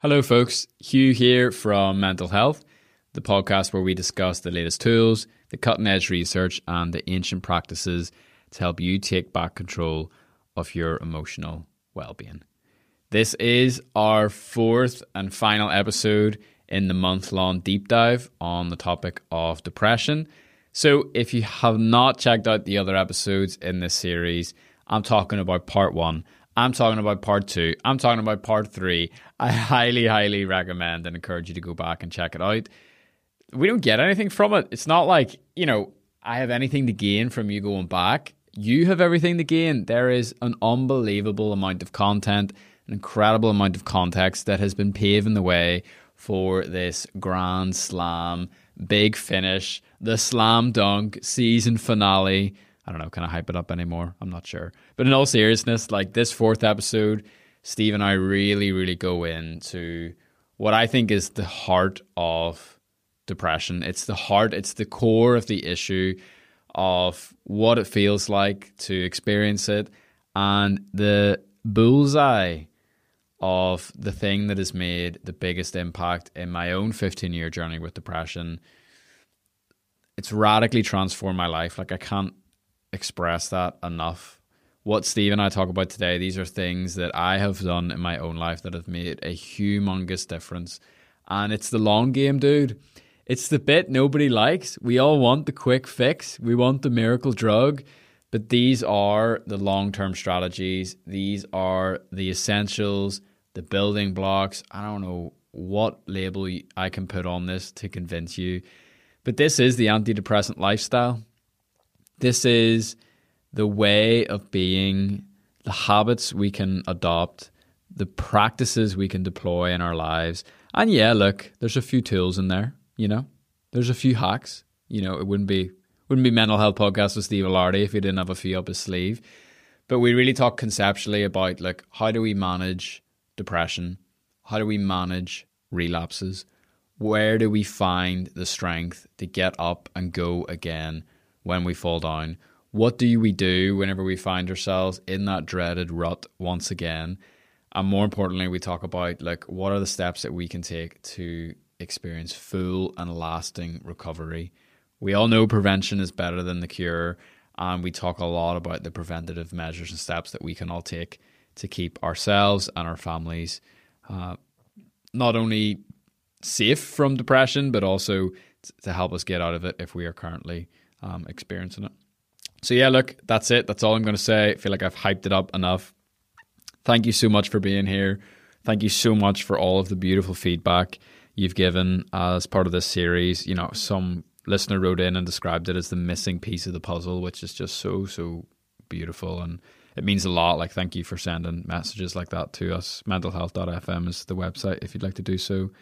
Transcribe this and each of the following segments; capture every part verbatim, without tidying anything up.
Hello folks, Hugh here from Mental Health, the podcast where we discuss the latest tools, the cutting edge research and the ancient practices to help you take back control of your emotional well-being. This is our fourth and final episode in the month-long deep dive on the topic of depression. So if you have not checked out the other episodes in this series, I'm talking about part one. I'm talking about part two. I'm talking about part three. I highly, highly recommend and encourage you to go back and check it out. We don't get anything from it. It's not like, you know, I have anything to gain from you going back. You have everything to gain. There is an unbelievable amount of content, an incredible amount of context that has been paving the way for this grand slam, big finish, the slam dunk season finale. I don't know, can I hype it up anymore? I'm not sure. But in all seriousness, like this fourth episode, Steve and I really, really go into what I think is the heart of depression. It's the heart, it's the core of the issue of what it feels like to experience it and the bullseye of the thing that has made the biggest impact in my own fifteen-year journey with depression. It's radically transformed my life. Like I can't express that enough. What Steve and I talk about today, these are things that I have done in my own life that have made a humongous difference. And it's the long game, dude. It's the bit nobody likes. We all want the quick fix. We want the miracle drug. But these are the long-term strategies. These are the essentials, the building blocks. I don't know what label I can put on this to convince you. But this is the antidepressant lifestyle. This is the way of being, the habits we can adopt, the practices we can deploy in our lives. And yeah, look, there's a few tools in there, you know. There's a few hacks. You know, it wouldn't be wouldn't be Mental Health Podcast with Steve Ilardi if he didn't have a few up his sleeve. But we really talk conceptually about, like, how do we manage depression? How do we manage relapses? Where do we find the strength to get up and go again when we fall down? What do we do whenever we find ourselves in that dreaded rut once again? And more importantly, we talk about, like, what are the steps that we can take to experience full and lasting recovery? We all know prevention is better than the cure, and we talk a lot about the preventative measures and steps that we can all take to keep ourselves and our families uh, not only safe from depression, but also t- to help us get out of it if we are currently Um, experiencing it. So yeah, look, that's it. That's all I'm going to say. I feel like I've hyped it up enough. Thank you so much for being here. Thank you so much for all of the beautiful feedback you've given as part of this series. You know, some listener wrote in and described it as the missing piece of the puzzle, which is just so, so beautiful. And it means a lot. Like, thank you for sending messages like that to us. mental health dot f m is the website if you'd like to do so.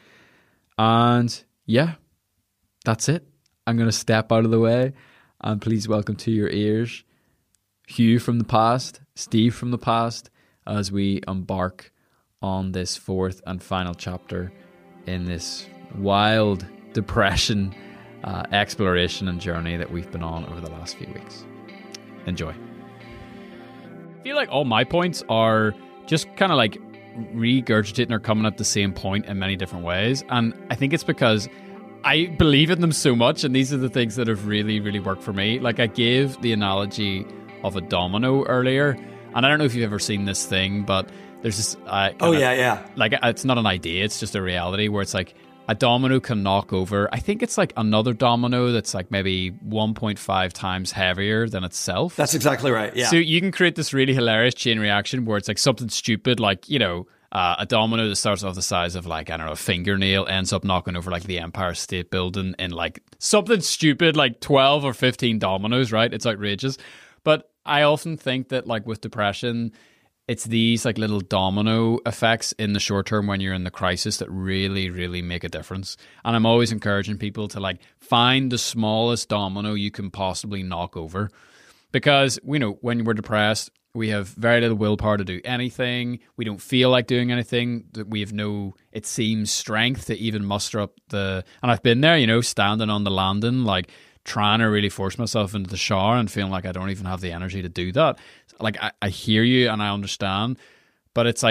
And yeah, that's it. I'm going to step out of the way. And please welcome to your ears Hugh from the past, Steve from the past, as we embark on this fourth and final chapter in this wild depression uh, exploration and journey that we've been on over the last few weeks. Enjoy. I feel like all my points are just kind of like regurgitating or coming at the same point in many different ways. And I think it's because I believe in them so much, and these are the things that have really, really worked for me. Like, I gave the analogy of a domino earlier, and I don't know if you've ever seen this thing, but there's this... Uh, oh, of, yeah, yeah. Like, it's not an idea, it's just a reality where it's like a domino can knock over, I think it's like another domino that's like maybe one point five times heavier than itself. That's exactly right, yeah. So you can create this really hilarious chain reaction where it's like something stupid, like, you know... Uh, a domino that starts off the size of, like, I don't know, a fingernail ends up knocking over, like, the Empire State Building in, like, something stupid, like twelve or fifteen dominoes, right? It's outrageous. But I often think that, like, with depression, it's these, like, little domino effects in the short term when you're in the crisis that really, really make a difference. And I'm always encouraging people to, like, find the smallest domino you can possibly knock over. Because, you know, when we're depressed, we have very little willpower to do anything. We don't feel like doing anything. We have no, it seems, strength to even muster up the... And I've been there, you know, standing on the landing, like trying to really force myself into the shower and feeling like I don't even have the energy to do that. Like, I, I hear you and I understand. But it's like,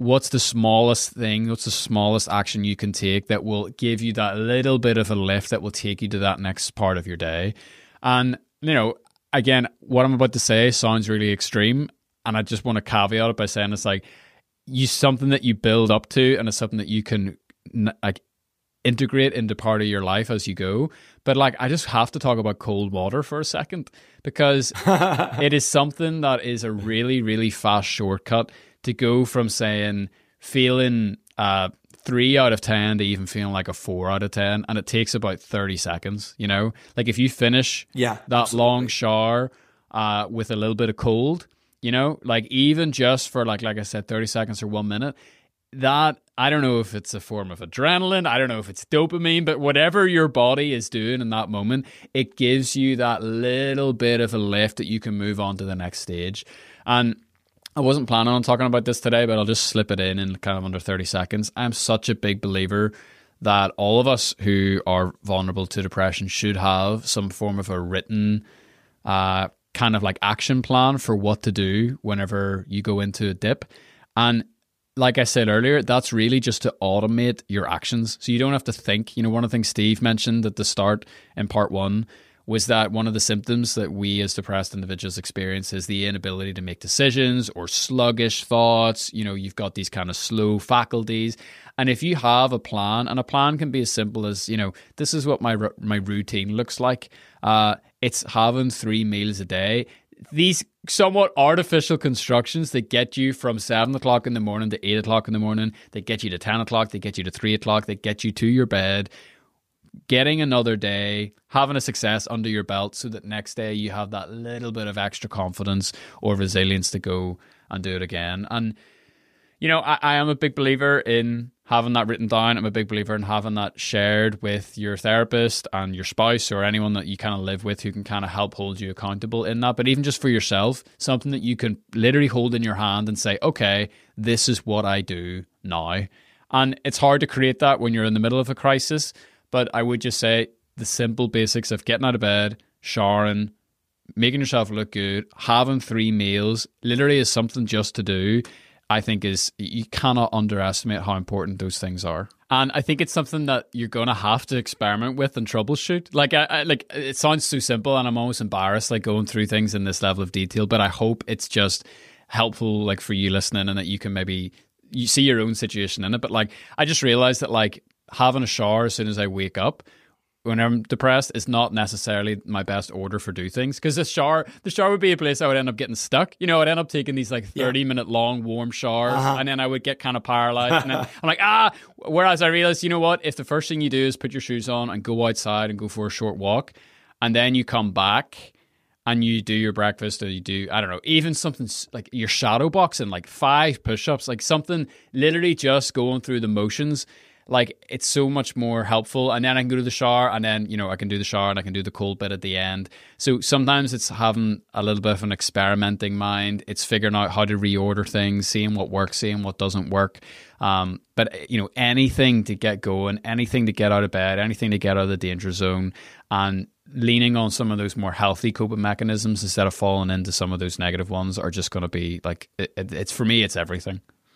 what's the smallest thing, what's the smallest action you can take that will give you that little bit of a lift that will take you to that next part of your day. And, you know, again, what I'm about to say sounds really extreme, and I just want to caveat it by saying it's like, you something that you build up to, and it's something that you can like integrate into part of your life as you go. But like, I just have to talk about cold water for a second, because it is something that is a really, really fast shortcut to go from saying feeling uh, three out of ten to even feeling like a four out of ten. And it takes about thirty seconds, you know? Like if you finish yeah, that absolutely. long shower uh, with a little bit of cold, you know, like even just for like, like I said, thirty seconds or one minute, that, I don't know if it's a form of adrenaline, I don't know if it's dopamine, but whatever your body is doing in that moment, it gives you that little bit of a lift that you can move on to the next stage. And I wasn't planning on talking about this today, but I'll just slip it in in kind of under thirty seconds. I'm such a big believer that all of us who are vulnerable to depression should have some form of a written uh, kind of like action plan for what to do whenever you go into a dip. And like I said earlier, that's really just to automate your actions. So you don't have to think. You know, one of the things Steve mentioned at the start in part one was that one of the symptoms that we as depressed individuals experience is the inability to make decisions or sluggish thoughts. You know, you've got these kind of slow faculties. And if you have a plan, and a plan can be as simple as, you know, this is what my my routine looks like. Uh, it's having three meals a day. These somewhat artificial constructions that get you from seven o'clock in the morning to eight o'clock in the morning, they get you to ten o'clock, they get you to three o'clock, they get you to your bed, getting another day, having a success under your belt so that next day you have that little bit of extra confidence or resilience to go and do it again. And, you know, I, I am a big believer in having that written down. I'm a big believer in having that shared with your therapist and your spouse or anyone that you kind of live with who can kind of help hold you accountable in that. But even just for yourself, something that you can literally hold in your hand and say, okay, this is what I do now. And it's hard to create that when you're in the middle of a crisis. But I would just say the simple basics of getting out of bed, showering, making yourself look good, having three meals, literally is something just to do. I think is, you cannot underestimate how important those things are. And I think it's something that you're going to have to experiment with and troubleshoot. Like, I, I, like it sounds so simple, and I'm almost embarrassed like going through things in this level of detail, but I hope it's just helpful like for you listening, and that you can maybe, you see your own situation in it. But like, I just realized that like having a shower as soon as I wake up when I'm depressed is not necessarily my best order for do things, because the shower the shower would be a place I would end up getting stuck. You know, I'd end up taking these like thirty yeah. minute long warm showers, uh-huh. and then I would get kind of paralyzed. And then I'm like, ah, whereas I realized, you know what, if the first thing you do is put your shoes on and go outside and go for a short walk, and then you come back and you do your breakfast, or you do, I don't know, even something like your shadow boxing, like five push-ups, like something literally just going through the motions, like it's so much more helpful. And then I can go to the shower, and then, you know, I can do the shower and I can do the cold bit at the end. So sometimes it's having a little bit of an experimenting mind. It's figuring out how to reorder things, seeing what works, seeing what doesn't work. Um, but, you know, anything to get going, anything to get out of bed, anything to get out of the danger zone, and leaning on some of those more healthy coping mechanisms instead of falling into some of those negative ones are just going to be like, it, it, it's for me, it's everything.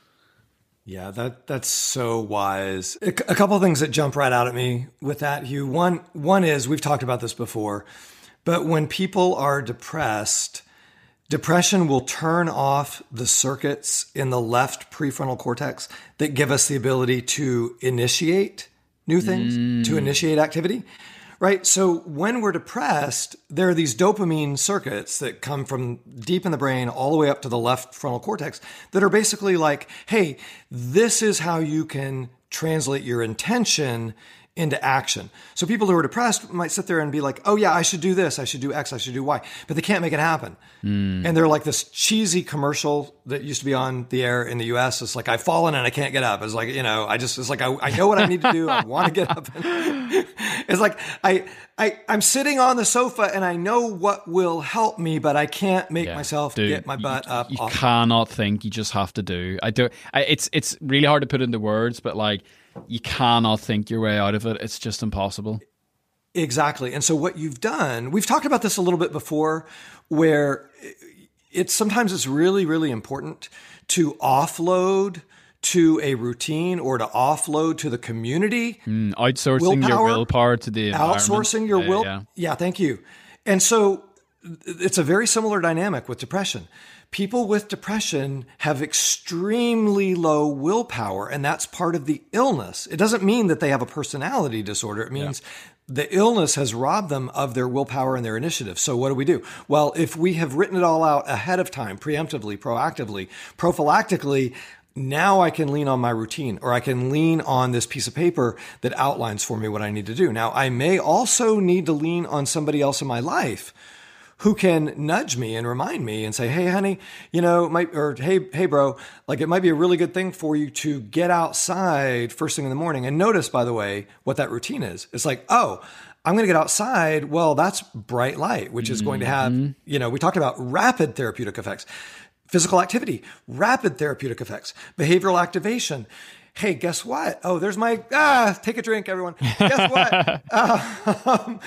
Yeah, that that's so wise. A, a couple of things that jump right out at me with that, Hugh. One one is, we've talked about this before, but when people are depressed, depression will turn off the circuits in the left prefrontal cortex that give us the ability to initiate new things, mm. to initiate activity. Right. So when we're depressed, there are these dopamine circuits that come from deep in the brain all the way up to the left frontal cortex that are basically like, hey, this is how you can translate your intention into action. So people who are depressed might sit there and be like, oh yeah, I should do this, I should do X, I should do Y, but they can't make it happen. Mm. And they're like this cheesy commercial that used to be on the air in the U S. It's like, I've fallen and I can't get up. It's like, you know, I just, it's like, I, I know what I need to do. I want to get up. It's like, I, I, I'm sitting on the sofa and I know what will help me, but I can't make yeah, myself dude, get my butt you, up. You off. cannot think, you just have to do. I do. I, it's, it's really hard to put into words, but like, you cannot think your way out of it. It's just impossible. Exactly. And so what you've done, we've talked about this a little bit before, where it's sometimes it's really, really important to offload to a routine or to offload to the community. Mm, outsourcing willpower, your willpower to the environment. Outsourcing your yeah, will. Yeah. yeah, thank you. And so it's a very similar dynamic with depression. People with depression have extremely low willpower, and that's part of the illness. It doesn't mean that they have a personality disorder. It means yeah. the illness has robbed them of their willpower and their initiative. So what do we do? Well, if we have written it all out ahead of time, preemptively, proactively, prophylactically, now I can lean on my routine, or I can lean on this piece of paper that outlines for me what I need to do. Now, I may also need to lean on somebody else in my life who can nudge me and remind me and say, hey, honey, you know, might, or hey, hey, bro, like it might be a really good thing for you to get outside first thing in the morning. And notice, by the way, what that routine is. It's like, oh, I'm going to get outside. Well, that's bright light, which is mm-hmm. going to have, you know, we talked about rapid therapeutic effects, physical activity, rapid therapeutic effects, behavioral activation. Hey, guess what? Oh, there's my, ah, take a drink, everyone. Guess what? uh, um,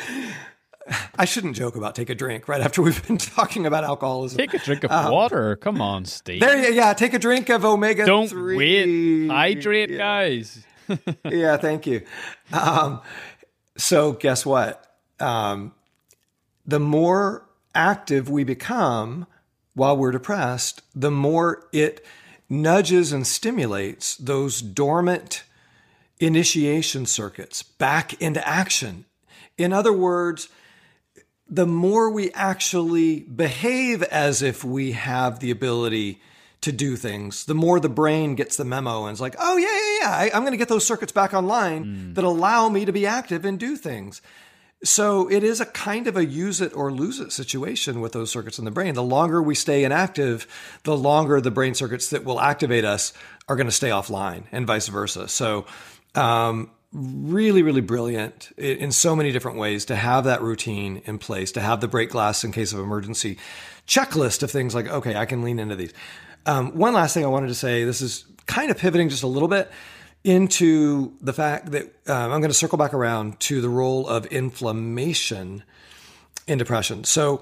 I shouldn't joke about take a drink right after we've been talking about alcoholism. Take a drink of um, water. Come on, Steve. There, yeah, take a drink of omega Don't three. wait. Hydrate, yeah. guys. yeah, thank you. Um, so guess what? Um, the more active we become while we're depressed, the more it nudges and stimulates those dormant initiation circuits back into action. In other words, the more we actually behave as if we have the ability to do things, the more the brain gets the memo and is like, oh, yeah, yeah, yeah, I, I'm going to get those circuits back online mm. that allow me to be active and do things. So it is a kind of a use it or lose it situation with those circuits in the brain. The longer we stay inactive, the longer the brain circuits that will activate us are going to stay offline, and vice versa. So, um, really, really brilliant in so many different ways to have that routine in place, to have the break glass in case of emergency, checklist of things like, okay, I can lean into these. Um, one last thing I wanted to say, this is kind of pivoting just a little bit into the fact that um, I'm going to circle back around to the role of inflammation in depression. So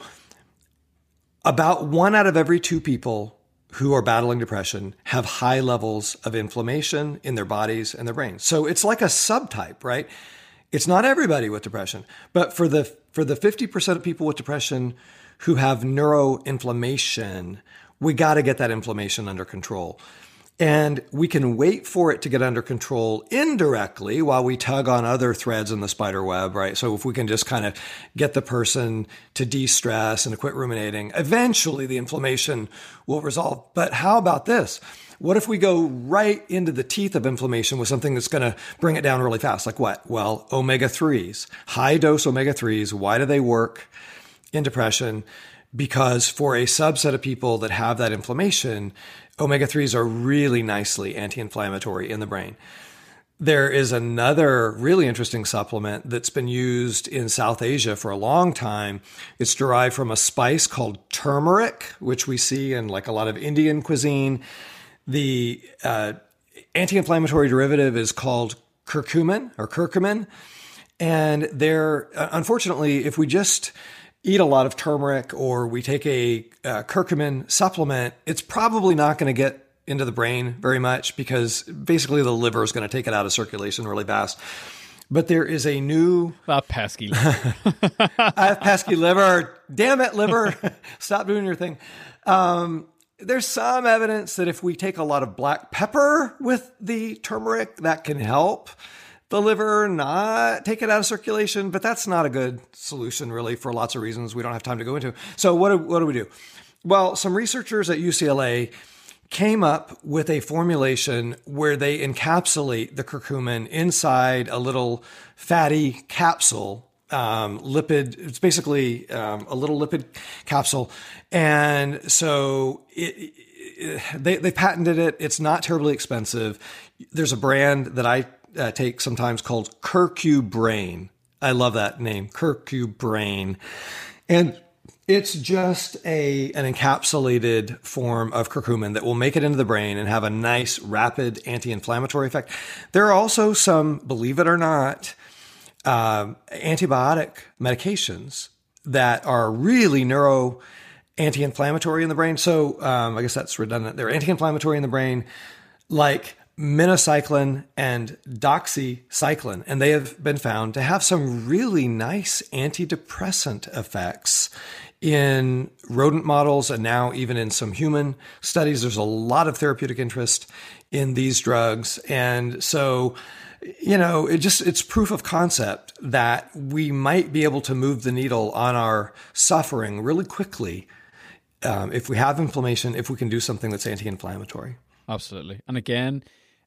about one out of every two people who are battling depression have high levels of inflammation in their bodies and their brains. So it's like a subtype, right? It's not everybody with depression, but for the for the fifty percent of people with depression who have neuroinflammation, we got to get that inflammation under control. And we can wait for it to get under control indirectly while we tug on other threads in the spider web, right? So if we can just kind of get the person to de-stress and to quit ruminating, eventually the inflammation will resolve. But how about this? What if we go right into the teeth of inflammation with something that's going to bring it down really fast? Like what? Well, omega threes, high dose omega threes. Why do they work in depression? Because for a subset of people that have that inflammation, omega threes are really nicely anti-inflammatory in the brain. There is another really interesting supplement that's been used in South Asia for a long time. It's derived from a spice called turmeric, which we see in like a lot of Indian cuisine. The uh, anti-inflammatory derivative is called curcumin or curcumin. And there, unfortunately, if we just eat a lot of turmeric or we take a uh, curcumin supplement, it's probably not going to get into the brain very much because basically the liver is going to take it out of circulation really fast. But there is a new... That pesky liver. I have pesky liver. Damn it, liver. Stop doing your thing. Um, there's some evidence that if we take a lot of black pepper with the turmeric, that can help the liver not take it out of circulation, but that's not a good solution really for lots of reasons we don't have time to go into. So what do, what do we do? Well, some researchers at U C L A came up with a formulation where they encapsulate the curcumin inside a little fatty capsule, um, lipid. It's basically um, a little lipid capsule. And so it, it, they, they patented it. It's not terribly expensive. There's a brand that I Uh, take sometimes called Curcubrain. I love that name, Curcubrain. And it's just a an encapsulated form of curcumin that will make it into the brain and have a nice, rapid anti-inflammatory effect. There are also some, believe it or not, uh, antibiotic medications that are really neuro anti-inflammatory in the brain. So um, I guess that's redundant. They're anti-inflammatory in the brain, like minocycline and doxycycline, and they have been found to have some really nice antidepressant effects in rodent models and now even in some human studies. There's a lot of therapeutic interest in these drugs. And so, you know, it just, it's proof of concept that we might be able to move the needle on our suffering really quickly um, if we have inflammation, if we can do something that's anti-inflammatory. Absolutely. And again,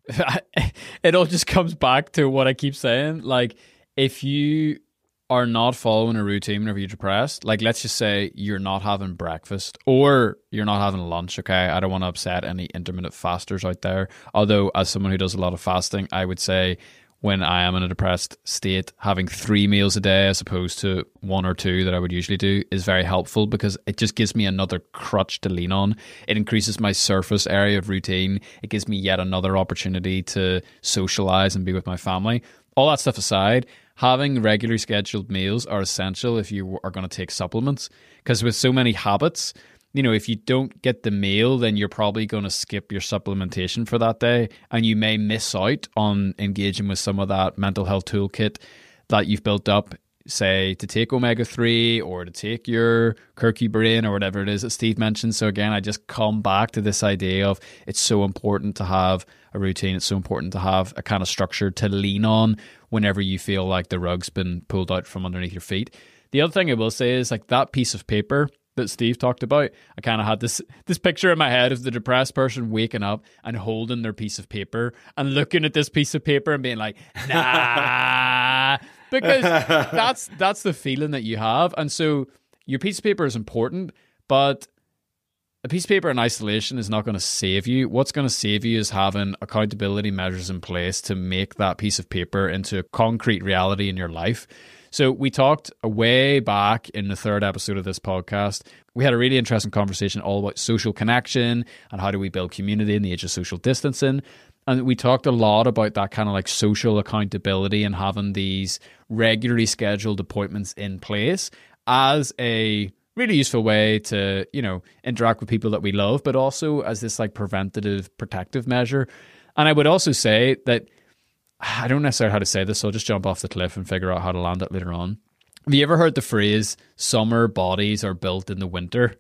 it all just comes back to what I keep saying. Like, if you are not following a routine whenever you're depressed, like let's just say you're not having breakfast or you're not having lunch, okay? I don't want to upset any intermittent fasters out there. Although as someone who does a lot of fasting, I would say when I am in a depressed state, having three meals a day as opposed to one or two that I would usually do is very helpful because it just gives me another crutch to lean on. It increases my surface area of routine. It gives me yet another opportunity to socialize and be with my family. All that stuff aside, having regularly scheduled meals are essential if you are going to take supplements, because with so many habits, you know, if you don't get the meal, then you're probably going to skip your supplementation for that day, and you may miss out on engaging with some of that mental health toolkit that you've built up, say, to take omega three or to take your curcumin or whatever it is that Steve mentioned. So again, I just come back to this idea of it's so important to have a routine. It's so important to have a kind of structure to lean on whenever you feel like the rug's been pulled out from underneath your feet. The other thing I will say is like that piece of paper that Steve talked about, I kind of had this this picture in my head of the depressed person waking up and holding their piece of paper and looking at this piece of paper and being like, nah, because that's that's the feeling that you have. And so your piece of paper is important, but a piece of paper in isolation is not going to save you. What's going to save you is having accountability measures in place to make that piece of paper into a concrete reality in your life. So we talked way back in the third episode of this podcast. We had a really interesting conversation all about social connection and how do we build community in the age of social distancing. And we talked a lot about that kind of like social accountability and having these regularly scheduled appointments in place as a really useful way to, you know, interact with people that we love, but also as this like preventative protective measure. And I would also say that I don't necessarily know how to say this, so I'll just jump off the cliff and figure out how to land it later on. Have you ever heard the phrase, summer bodies are built in the winter?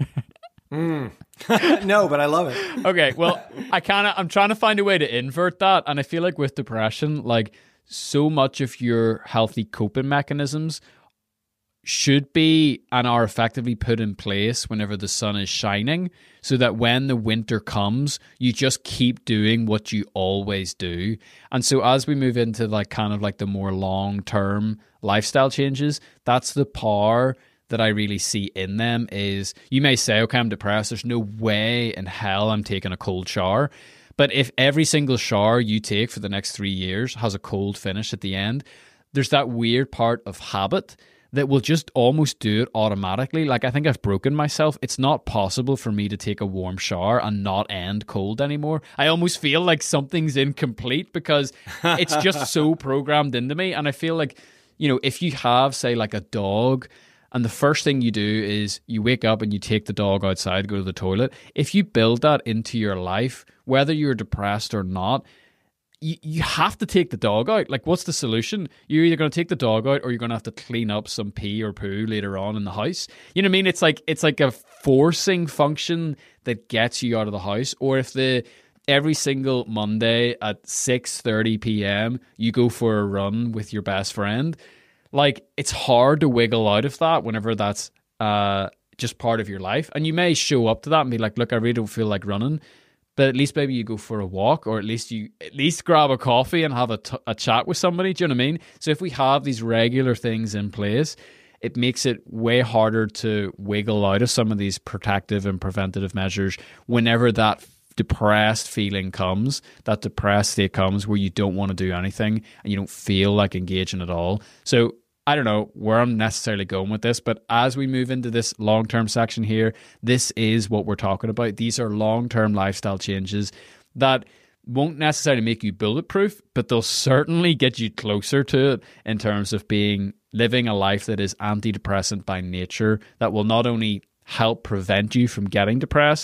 mm. No, but I love it. Okay, well, I kind of, I'm trying to find a way to invert that. And I feel like with depression, like so much of your healthy coping mechanisms should be and are effectively put in place whenever the sun is shining, so that when the winter comes, you just keep doing what you always do. And so as we move into like kind of like the more long-term lifestyle changes, that's the power that I really see in them. Is you may say, okay, I'm depressed, there's no way in hell I'm taking a cold shower. But if every single shower you take for the next three years has a cold finish at the end, there's that weird part of habit that will just almost do it automatically. Like, I think I've broken myself. It's not possible for me to take a warm shower and not end cold anymore. I almost feel like something's incomplete because it's just so programmed into me. And I feel like, you know, if you have, say, like a dog, and the first thing you do is you wake up and you take the dog outside, go to the toilet. If you build that into your life, whether you're depressed or not, You, you have to take the dog out. Like, what's the solution? You're either going to take the dog out or you're going to have to clean up some pee or poo later on in the house. You know what I mean? It's like it's like a forcing function that gets you out of the house. Or if the every single Monday at six thirty p.m. you go for a run with your best friend, like, it's hard to wiggle out of that whenever that's uh, just part of your life. And you may show up to that and be like, look, I really don't feel like running. But at least maybe you go for a walk, or at least you at least grab a coffee and have a, t- a chat with somebody. Do you know what I mean? So if we have these regular things in place, it makes it way harder to wiggle out of some of these protective and preventative measures whenever that depressed feeling comes, that depressed state comes where you don't want to do anything and you don't feel like engaging at all. So I don't know where I'm necessarily going with this, but as we move into this long-term section here, this is what we're talking about. These are long-term lifestyle changes that won't necessarily make you bulletproof, but they'll certainly get you closer to it in terms of being living a life that is antidepressant by nature, that will not only help prevent you from getting depressed,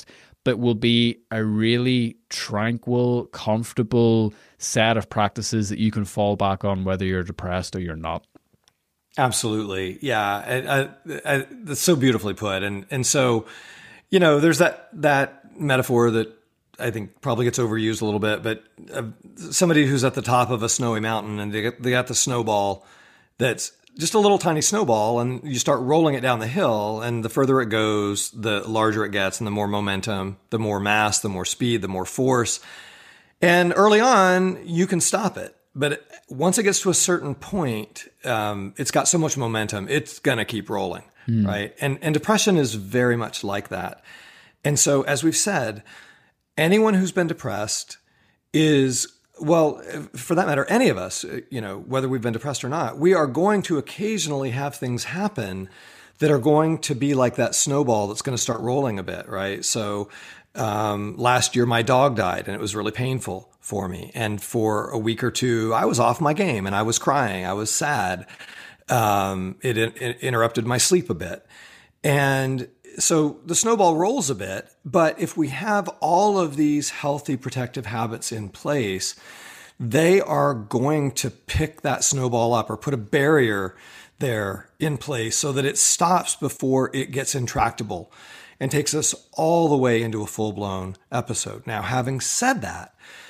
but will be a really tranquil, comfortable set of practices that you can fall back on whether you're depressed or you're not. Absolutely. Yeah. I, I, I, that's so beautifully put. And, and so, you know, there's that, that metaphor that I think probably gets overused a little bit, but uh, somebody who's at the top of a snowy mountain and they get, they got the snowball that's just a little tiny snowball, and you start rolling it down the hill, and the further it goes, the larger it gets, and the more momentum, the more mass, the more speed, the more force. And early on, you can stop it. But once it gets to a certain point, um, it's got so much momentum, it's going to keep rolling, mm. right? And, and depression is very much like that. And so, as we've said, anyone who's been depressed is, well, for that matter, any of us, you know, whether we've been depressed or not, we are going to occasionally have things happen that are going to be like that snowball that's going to start rolling a bit, right? So um, last year, my dog died, and it was really painful for me. And for a week or two, I was off my game, and I was crying. I was sad. Um, it, it interrupted my sleep a bit. And so the snowball rolls a bit, but if we have all of these healthy protective habits in place, they are going to pick that snowball up or put a barrier there in place so that it stops before it gets intractable and takes us all the way into a full-blown episode. Now, having said that,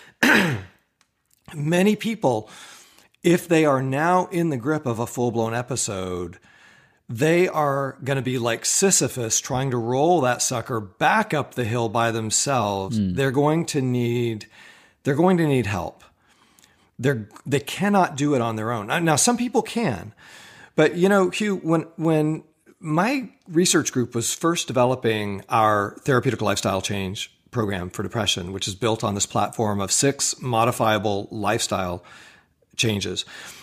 many people, if they are now in the grip of a full-blown episode, they are going to be like Sisyphus trying to roll that sucker back up the hill by themselves. Mm. They're going to need, they're going to need help. They're, they cannot do it on their own. Now, some people can, but you know, Hugh, when, when my research group was first developing our therapeutic lifestyle change program for depression, which is built on this platform of six modifiable lifestyle changes,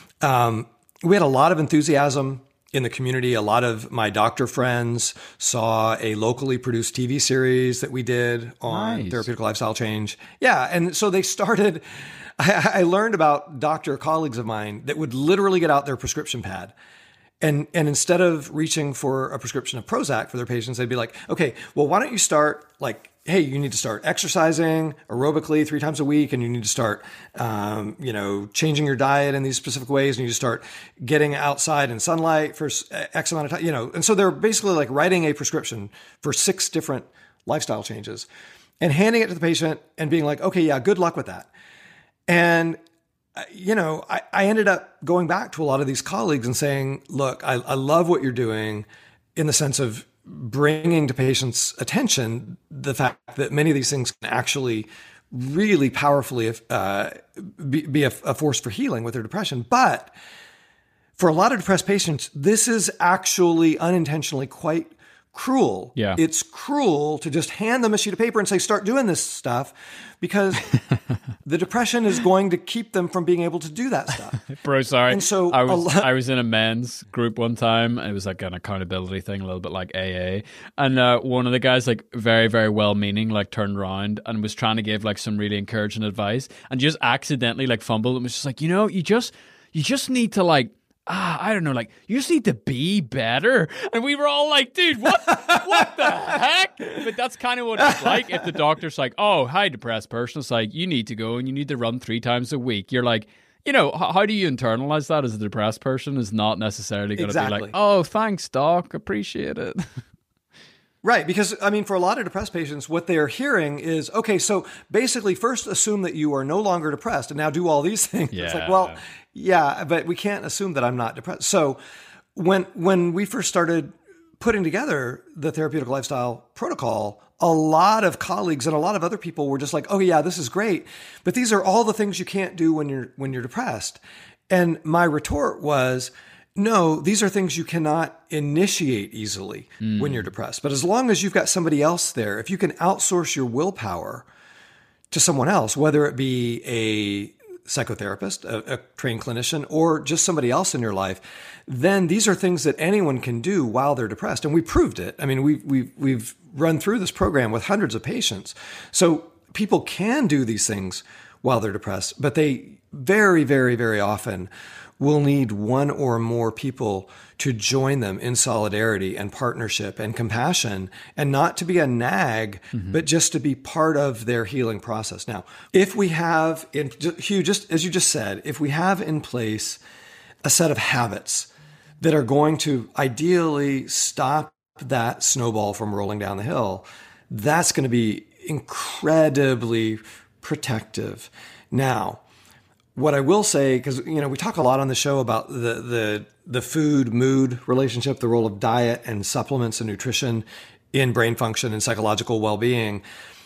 um, we had a lot of enthusiasm in the community. A lot of my doctor friends saw a locally produced T V series that we did on nice. Therapeutic lifestyle change. Yeah. And so they started, I, I learned about doctor colleagues of mine that would literally get out their prescription pad. And, and instead of reaching for a prescription of Prozac for their patients, they'd be like, okay, well, why don't you start like, hey, you need to start exercising aerobically three times a week, and you need to start, um, you know, changing your diet in these specific ways, and you need to start getting outside in sunlight for X amount of time, you know. And so they're basically like writing a prescription for six different lifestyle changes and handing it to the patient and being like, okay, yeah, good luck with that. And, you know, I, I ended up going back to a lot of these colleagues and saying, look, I, I love what you're doing in the sense of bringing to patients' attention the fact that many of these things can actually really powerfully uh, be, be a, a force for healing with their depression. But for a lot of depressed patients, this is actually unintentionally quite cruel. Yeah. It's cruel to just hand them a sheet of paper and say, start doing this stuff, because the depression is going to keep them from being able to do that stuff. Bro, sorry. And so I was lo- I was in a men's group one time. It was like an accountability thing, a little bit like A A. And uh, one of the guys, like very, very well-meaning, like turned around and was trying to give like some really encouraging advice, and just accidentally like fumbled and was just like, you know, you just you just need to like, Ah, I don't know, like, you just need to be better. And we were all like, dude, what what the heck? But that's kind of what it's like. If the doctor's like, oh, hi, depressed person, it's like, you need to go and you need to run three times a week. You're like, you know, how, how do you internalize that as a depressed person is not necessarily going to exactly. be like, oh, thanks, doc, appreciate it. Right, because, I mean, for a lot of depressed patients, what they're hearing is, okay, so basically first assume that you are no longer depressed and now do all these things. Yeah. It's like, well, yeah, but we can't assume that I'm not depressed. So when when we first started putting together the therapeutic lifestyle protocol, a lot of colleagues and a lot of other people were just like, oh, yeah, this is great, but these are all the things you can't do when you're when you're depressed. And my retort was, no, these are things you cannot initiate easily mm. when you're depressed. But as long as you've got somebody else there, if you can outsource your willpower to someone else, whether it be a psychotherapist, a, a trained clinician, or just somebody else in your life, then these are things that anyone can do while they're depressed. And we proved it. I mean, we, we, we've run through this program with hundreds of patients. So people can do these things while they're depressed, but they very, very, very often will need one or more people to join them in solidarity and partnership and compassion, and not to be a nag, mm-hmm. but just to be part of their healing process. Now, if we have, in, Hugh, just as you just said, if we have in place a set of habits that are going to ideally stop that snowball from rolling down the hill, that's going to be incredibly protective. Now, what I will say, because you know we talk a lot on the show about the the the food mood relationship, the role of diet and supplements and nutrition in brain function and psychological well-being.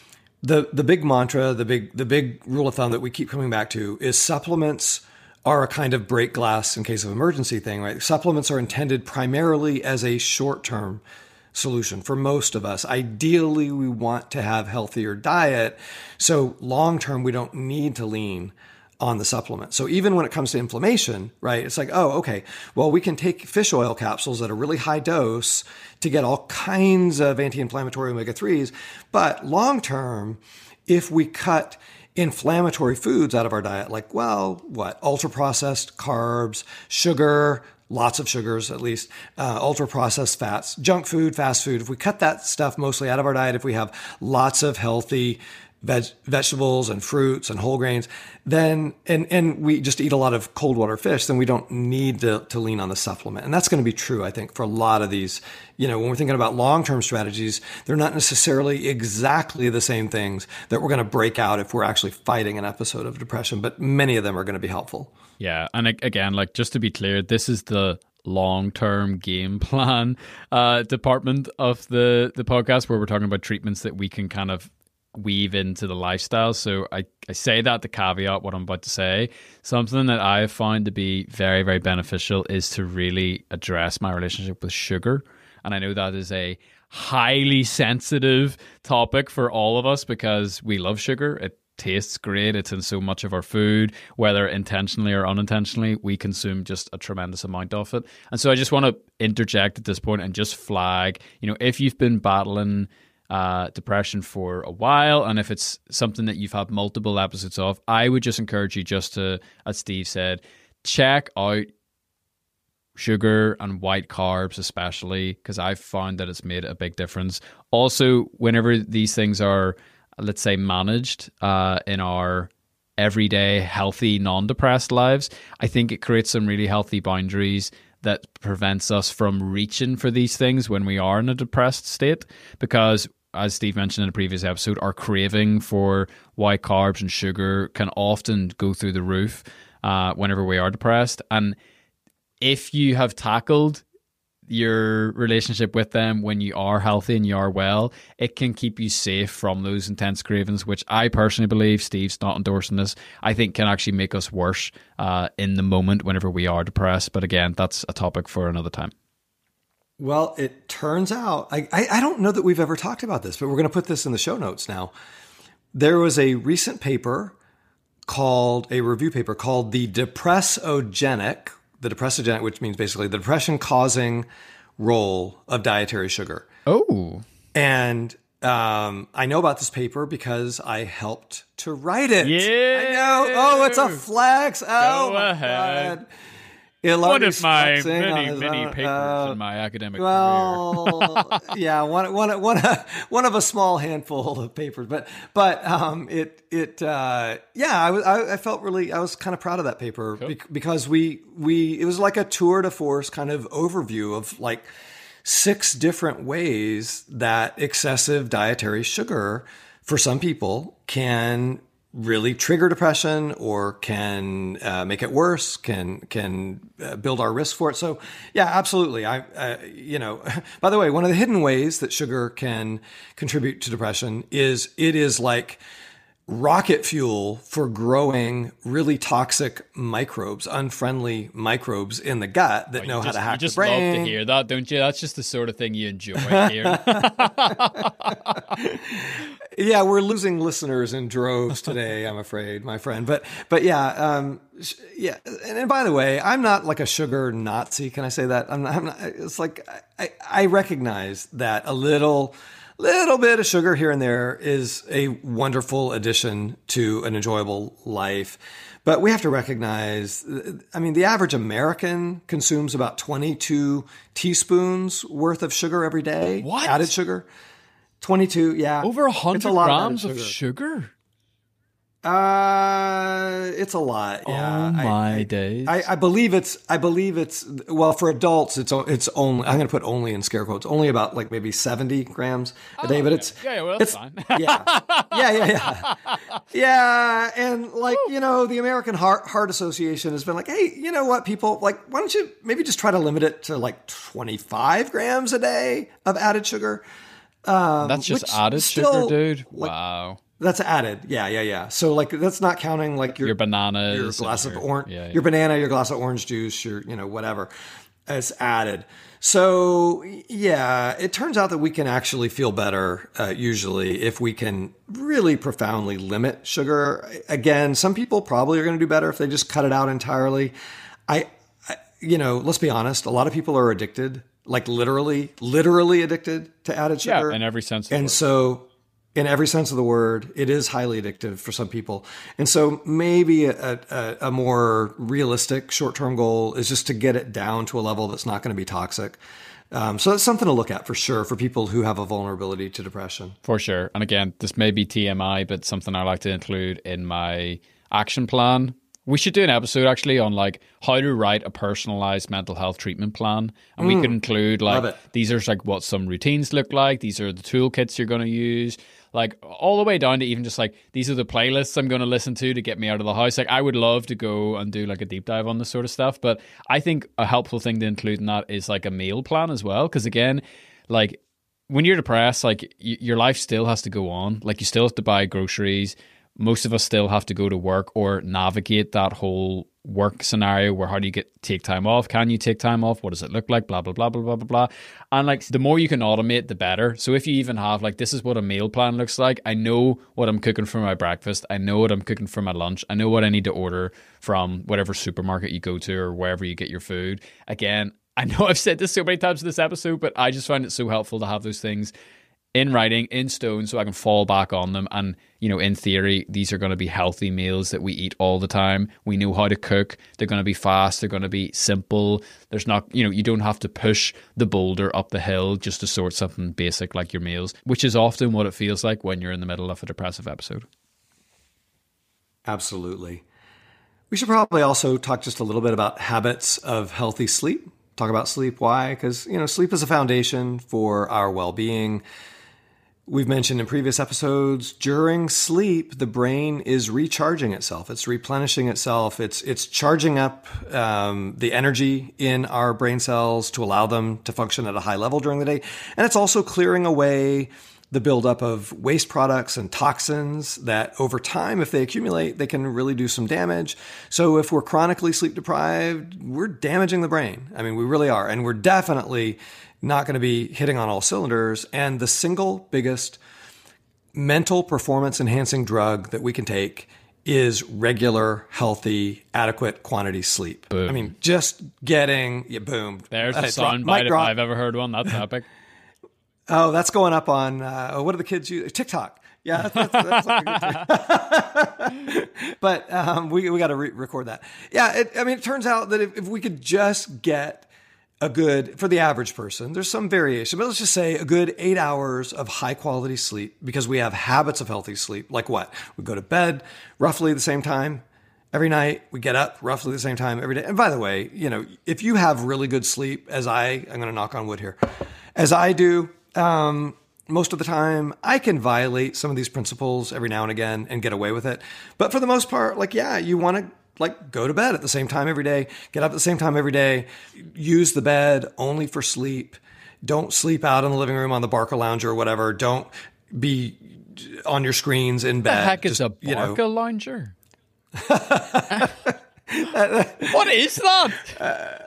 The the big mantra, the big the big rule of thumb that we keep coming back to is supplements are a kind of break glass in case of emergency thing, right? Supplements are intended primarily as a short-term solution for most of us. Ideally, we want to have healthier diet, so long-term we don't need to lean on the supplement. So even when it comes to inflammation, right, it's like, oh, okay, well, we can take fish oil capsules at a really high dose to get all kinds of anti-inflammatory omega threes. But long-term, if we cut inflammatory foods out of our diet, like, well, what, ultra-processed carbs, sugar, lots of sugars at least, uh, ultra-processed fats, junk food, fast food, if we cut that stuff mostly out of our diet, if we have lots of healthy Veg- vegetables and fruits and whole grains, then and and we just eat a lot of cold water fish, then we don't need to, to lean on the supplement. And that's going to be true, I think, for a lot of these. You know, when we're thinking about long-term strategies, they're not necessarily exactly the same things that we're going to break out if we're actually fighting an episode of depression, but many of them are going to be helpful. Yeah. And again, like, just to be clear, this is the long-term game plan uh, department of the, the podcast, where we're talking about treatments that we can kind of weave into the lifestyle. So I, I say that to caveat what I'm about to say. Something that I have found to be very, very beneficial is to really address my relationship with sugar. And I know that is a highly sensitive topic for all of us because we love sugar. It tastes great. It's in so much of our food, whether intentionally or unintentionally, we consume just a tremendous amount of it. And so I just want to interject at this point and just flag, you know, if you've been battling Uh, depression for a while, and if it's something that you've had multiple episodes of, I would just encourage you just to, as Steve said, check out sugar and white carbs, especially, because I've found that it's made a big difference. Also, whenever these things are, let's say, managed uh, in our everyday healthy, non-depressed lives, I think it creates some really healthy boundaries that prevents us from reaching for these things when we are in a depressed state, because as Steve mentioned in a previous episode, our craving for white carbs and sugar can often go through the roof uh, whenever we are depressed. And if you have tackled your relationship with them when you are healthy and you are well, it can keep you safe from those intense cravings, which I personally believe, Steve's not endorsing this, I think can actually make us worse uh, in the moment whenever we are depressed. But again, that's a topic for another time. Well, it turns out, I, I, I don't know that we've ever talked about this, but we're going to put this in the show notes now. There was a recent paper called, a review paper called The Depressogenic, the depressogenic, which means basically the depression-causing role of dietary sugar. Oh. And um, I know about this paper because I helped to write it. Yeah. I know. Oh, it's a flex. Oh, Go my ahead. God. One of my many, on many own, papers uh, in my academic well, career. yeah, one, one, one, uh, one of a small handful of papers, but, but, um, it, it, uh, yeah, I was, I, I felt really, I was kind of proud of that paper Cool. be- because we, we, it was like a tour de force kind of overview of like six different ways that excessive dietary sugar for some people can really trigger depression or can uh, make it worse, can can uh, build our risk for it. So yeah, absolutely. I, uh, you know, by the way, one of the hidden ways that sugar can contribute to depression is it is like rocket fuel for growing really toxic microbes, unfriendly microbes in the gut that Oh, know how just, to hack you just the brain. love to hear that, don't you? That's just the sort of thing you enjoy hearing. Yeah, we're losing listeners in droves today, I'm afraid, my friend. But but yeah, um, yeah. And, and by the way, I'm not like a sugar Nazi. Can I say that? I'm not. I'm not it's like I, I recognize that a little little bit of sugar here and there is a wonderful addition to an enjoyable life. But we have to recognize, I mean, the average American consumes about twenty-two teaspoons worth of sugar every day. What? Added sugar. twenty-two, yeah. Over one It's hundred a lot grams of of added sugar? Uh, it's a lot. Yeah. Oh my I, days. I, I believe it's, I believe it's, well, for adults, it's, it's only, I'm going to put only in scare quotes, only about like maybe seventy grams a Oh, day, but okay. it's, Yeah, yeah, well, that's it's, fine. yeah, yeah, yeah, yeah. Yeah. And like, you know, the American Heart, Heart Association has been like, hey, you know what, people, like, why don't you maybe just try to limit it to like twenty-five grams a day of added sugar? Um, That's just which added still, sugar, dude. like, Wow. That's added. Yeah, yeah, yeah. So like that's not counting like your Your bananas. your glass and of your- orange, yeah, yeah. your banana, your glass of orange juice, your, you know, whatever. It's added. So yeah, it turns out that we can actually feel better uh, usually if we can really profoundly limit sugar. Again, some people probably are going to do better if they just cut it out entirely. I, I, you know, let's be honest. A lot of people are addicted, like literally, literally addicted to added Yeah, sugar. in every sense of the And word. so, in every sense of the word, it is highly addictive for some people. And so maybe a, a, a more realistic short-term goal is just to get it down to a level that's not going to be toxic. Um, so that's something to look at for sure for people who have a vulnerability to depression. For sure. And again, this may be T M I, but something I like to include in my action plan. We should do an episode actually on like how to write a personalized mental health treatment plan. And we could include Love like, it. these are like what some routines look like. These are the toolkits you're going to use. Like all the way down to even just like, these are the playlists I'm going to listen to to get me out of the house. Like I would love to go and do like a deep dive on this sort of stuff. But I think a helpful thing to include in that is like a meal plan as well. Because again, like when you're depressed, like y- your life still has to go on. Like you still have to buy groceries. Most of us still have to go to work or navigate that whole work scenario where how do you get take time off? Can you take time off? What does it look like? Blah, blah, blah, blah, blah, blah, blah. And like the more you can automate, the better. So if you even have like, this is what a meal plan looks like. I know what I'm cooking for my breakfast. I know what I'm cooking for my lunch. I know what I need to order from whatever supermarket you go to or wherever you get your food. Again, I know I've said this so many times in this episode, but I just find it so helpful to have those things in writing, in stone, so I can fall back on them. And, you know, in theory, these are going to be healthy meals that we eat all the time. We know how to cook. They're going to be fast. They're going to be simple. There's not, you know, you don't have to push the boulder up the hill just to sort something basic like your meals, which is often what it feels like when you're in the middle of a depressive episode. Absolutely. We should probably also talk just a little bit about habits of healthy sleep. Talk about sleep. Why? Because, you know, sleep is a foundation for our well-being. We've mentioned in previous episodes, during sleep, the brain is recharging itself. It's replenishing itself. It's it's charging up um, the energy in our brain cells to allow them to function at a high level during the day. And it's also clearing away the buildup of waste products and toxins that over time, if they accumulate, they can really do some damage. So if we're chronically sleep deprived, we're damaging the brain. I mean, we really are. And we're definitely not going to be hitting on all cylinders. And the single biggest mental performance enhancing drug that we can take is regular, healthy, adequate quantity sleep. Boom. I mean, just getting, yeah, boom. There's Uh, a sound mic bite if drop. I've ever heard one. That's epic. Oh, that's going up on, uh, what do the kids use? TikTok. Yeah, that's, that's like a good thing. But um, we, we got to re- record that. Yeah, it, I mean, it turns out that if, if we could just get a good, for the average person, there's some variation, but let's just say a good eight hours of high quality sleep because we have habits of healthy sleep. Like what? We go to bed roughly the same time every night. We get up roughly the same time every day. And by the way, you know, if you have really good sleep, as I, I'm going to knock on wood here, as I do, um, most of the time, I can violate some of these principles every now and again and get away with it. But for the most part, like, yeah, you want to like go to bed at the same time every day, get up at the same time every day, use the bed only for sleep. Don't sleep out in the living room on the Barca lounger or whatever. Don't be on your screens in bed. What the heck is Just, a you know. Barca lounger? What is that?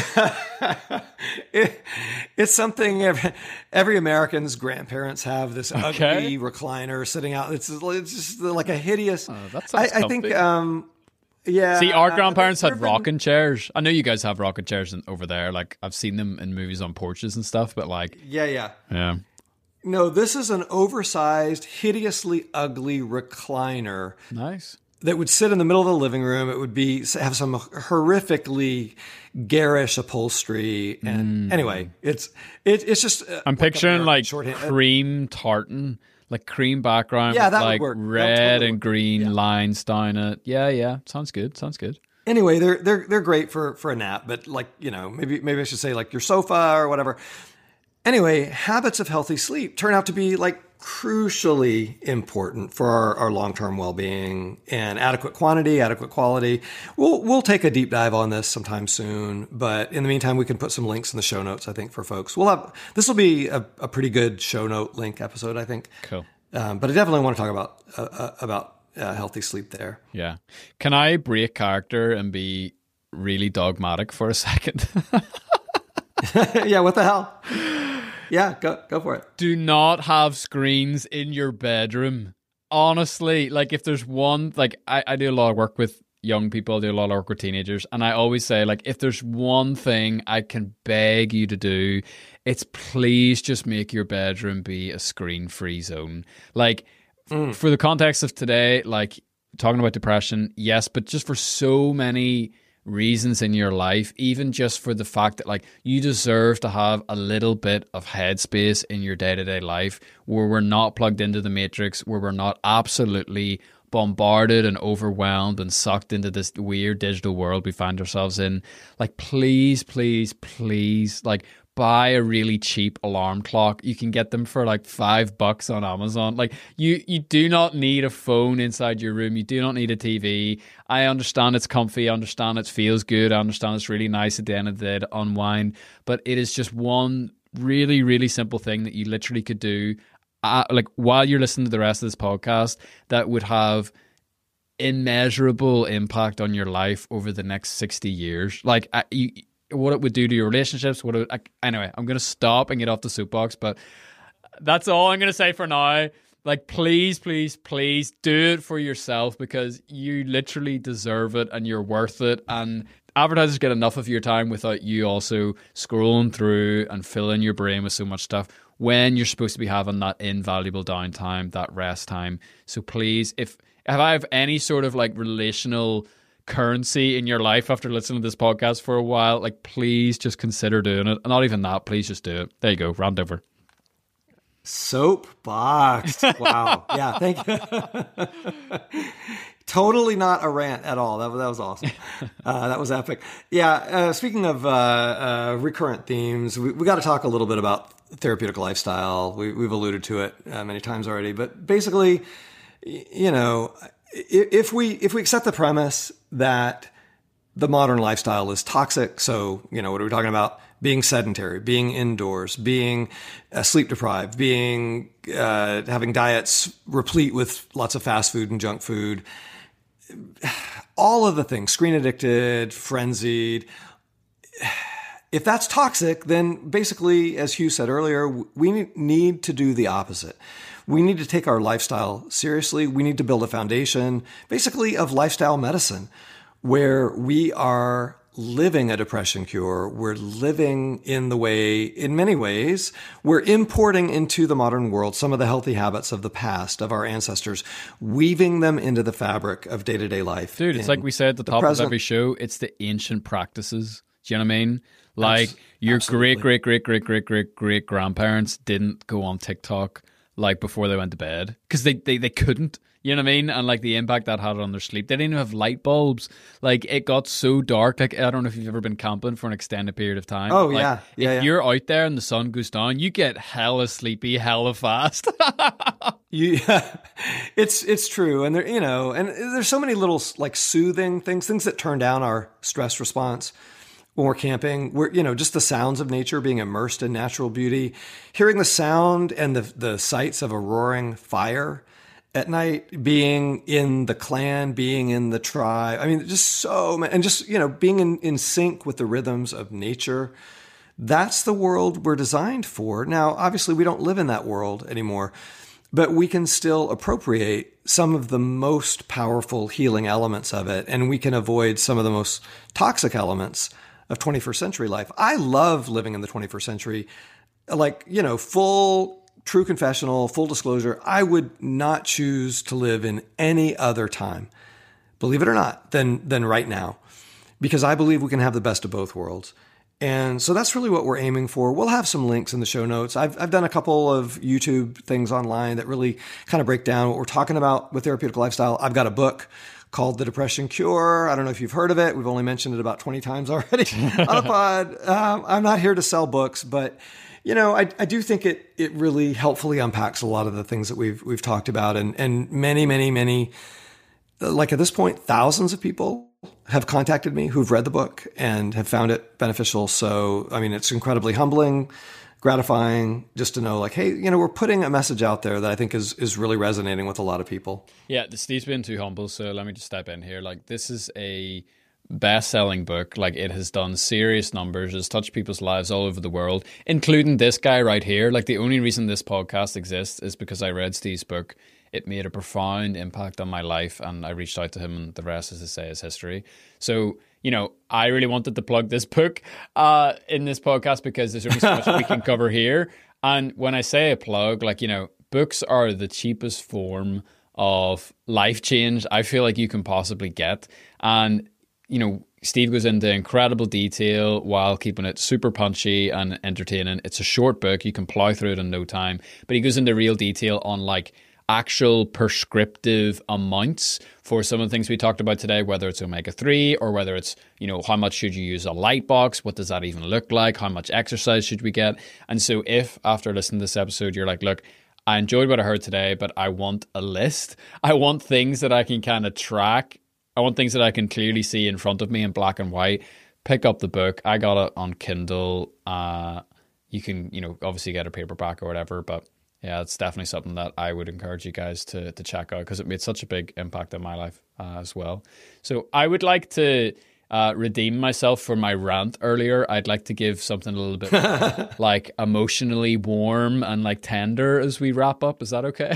it, it's something every, every American's grandparents have this Okay. ugly recliner sitting out. It's, it's just like a hideous. Oh, that I, sounds I think, comfy. um, yeah. See, our uh, grandparents there had have been- rocking chairs. I know you guys have rocking chairs in, over there. Like I've seen them in movies on porches and stuff. But like, Yeah, yeah. yeah, No, this is an oversized, hideously ugly recliner nice. that would sit in the middle of the living room. It would be have some horrifically garish upholstery, and mm. anyway, it's it, it's just. Uh, I'm picturing like cream tartan, like cream background, yeah, with that like would work. red totally and work. green yeah. lines down it. Yeah, yeah, sounds good. Sounds good. Anyway, they're they're they're great for for a nap, but like you know, maybe maybe I should say like your sofa or whatever. Anyway, habits of healthy sleep turn out to be like crucially important for our, our long-term well-being, and adequate quantity, adequate quality. We'll we'll take a deep dive on this sometime soon, but in the meantime, we can put some links in the show notes, I think, for folks. We'll have this will be a, a pretty good show note link episode, I think. Cool. Um, but I definitely want to talk about uh, uh, about uh, healthy sleep there. Yeah. Can I break character and be really dogmatic for a second? Yeah. What the hell? Yeah, go go for it. Do not have screens in your bedroom. Honestly, like if there's one, like I, I do a lot of work with young people, I do a lot of work with teenagers, and I always say, like, if there's one thing I can beg you to do, it's please just make your bedroom be a screen-free zone. Like, mm. for the context of today, like talking about depression, yes, but just for so many reasons in your life, even just for the fact that like you deserve to have a little bit of headspace in your day-to-day life where we're not plugged into the matrix, where we're not absolutely bombarded and overwhelmed and sucked into this weird digital world we find ourselves in. Like, please, please, please, like buy a really cheap alarm clock. You can get them for like five bucks on Amazon. Like you, you do not need a phone inside your room. You do not need a T V. I understand it's comfy. I understand it feels good. I understand it's really nice at the end of the day to unwind. But it is just one really, really simple thing that you literally could do, uh, like while you're listening to the rest of this podcast, that would have immeasurable impact on your life over the next sixty years. Like I, you. What it would do to your relationships. What it, like, anyway, I'm going to stop and get off the soapbox, but that's all I'm going to say for now. Like, please, please, please do it for yourself, because you literally deserve it and you're worth it. And advertisers get enough of your time without you also scrolling through and filling your brain with so much stuff when you're supposed to be having that invaluable downtime, that rest time. So please, if, if I have any sort of like relational currency in your life after listening to this podcast for a while, like please just consider doing it. Not even that, please just do it. There you go, rant over. Soapbox. Wow. Yeah, thank you. Totally not a rant at all. That, that was awesome. Uh, that was epic. Yeah, uh, speaking of uh, uh, recurrent themes, we, we got to talk a little bit about therapeutic lifestyle. We, we've alluded to it uh, many times already, but basically, you know, if we if we accept the premise that the modern lifestyle is toxic, so, you know, what are we talking about? Being sedentary, being indoors, being uh, sleep deprived, being uh, having diets replete with lots of fast food and junk food, all of the things, screen addicted, frenzied. If that's toxic, then basically, as Hugh said earlier, we need to do the opposite. We need to take our lifestyle seriously. We need to build a foundation, basically, of lifestyle medicine, where we are living a depression cure. We're living in the way, in many ways, we're importing into the modern world some of the healthy habits of the past, of our ancestors, weaving them into the fabric of day-to-day life. Dude, it's like we said at the, the top present. of every show, it's the ancient practices. Do you know what I mean? Like Abs- your absolutely. great, great, great, great, great, great, great grandparents didn't go on TikTok like before they went to bed, because they, they, they couldn't, you know what I mean? And like the impact that had on their sleep. They didn't even have light bulbs. Like it got so dark. Like I don't know if you've ever been camping for an extended period of time. Oh like, yeah. yeah. If yeah. you're out there and the sun goes down, you get hella sleepy, hella fast. you, yeah, it's, it's true. And there, you know, and there's so many little like soothing things, things that turn down our stress response. When we're camping, we're, you know, just the sounds of nature, being immersed in natural beauty, hearing the sound and the, the sights of a roaring fire at night, being in the clan, being in the tribe. I mean, just so many, and just, you know, being in, in sync with the rhythms of nature. That's the world we're designed for. Now, obviously, we don't live in that world anymore, but we can still appropriate some of the most powerful healing elements of it, and we can avoid some of the most toxic elements of twenty-first century life. I love living in the twenty-first century. Like, you know, full true confessional, full disclosure, I would not choose to live in any other time believe it or not, than than right now, because I believe we can have the best of both worlds. And so that's really what we're aiming for. We'll have some links in the show notes. I've I've done a couple of YouTube things online that really kind of break down what we're talking about with therapeutic lifestyle. I've got a book called The Depression Cure. I don't know if you've heard of it. We've only mentioned it about twenty times already on the pod. Um, I'm not here to sell books, but you know, I, I do think it it really helpfully unpacks a lot of the things that we've we've talked about, and and many many many, like at this point, thousands of people have contacted me who've read the book and have found it beneficial. So, I mean, it's incredibly humbling, gratifying just to know like, hey, you know, we're putting a message out there that I think is is really resonating with a lot of people. Yeah, Steve's been too humble, so let me just step in here. Like, this is a best-selling book. Like, it has done serious numbers. It's touched people's lives all over the world, including this guy right here. Like, the only reason this podcast exists is because I read Steve's book. It made a profound impact on my life, and I reached out to him, and the rest, as I say, is history. So, you know, I really wanted to plug this book uh, in this podcast because there's only so much we can cover here. And when I say a plug, like, you know, books are the cheapest form of life change I feel like you can possibly get. And, you know, Steve goes into incredible detail while keeping it super punchy and entertaining. It's a short book. You can plow through it in no time. But he goes into real detail on, like, actual prescriptive amounts for some of the things we talked about today, whether it's omega three or whether it's, you know, how much should you use a light box? What does that even look like? How much exercise should we get? And so if after listening to this episode, you're like, look, I enjoyed what I heard today, but I want a list. I want things that I can kind of track. I want things that I can clearly see in front of me in black and white. Pick up the book. I got it on Kindle. Uh, you can, you know, obviously get a paperback or whatever, but yeah, it's definitely something that I would encourage you guys to to check out because it made such a big impact on my life uh, as well. So I would like to uh, redeem myself for my rant earlier. I'd like to give something a little bit more, like emotionally warm and like tender as we wrap up. Is that okay?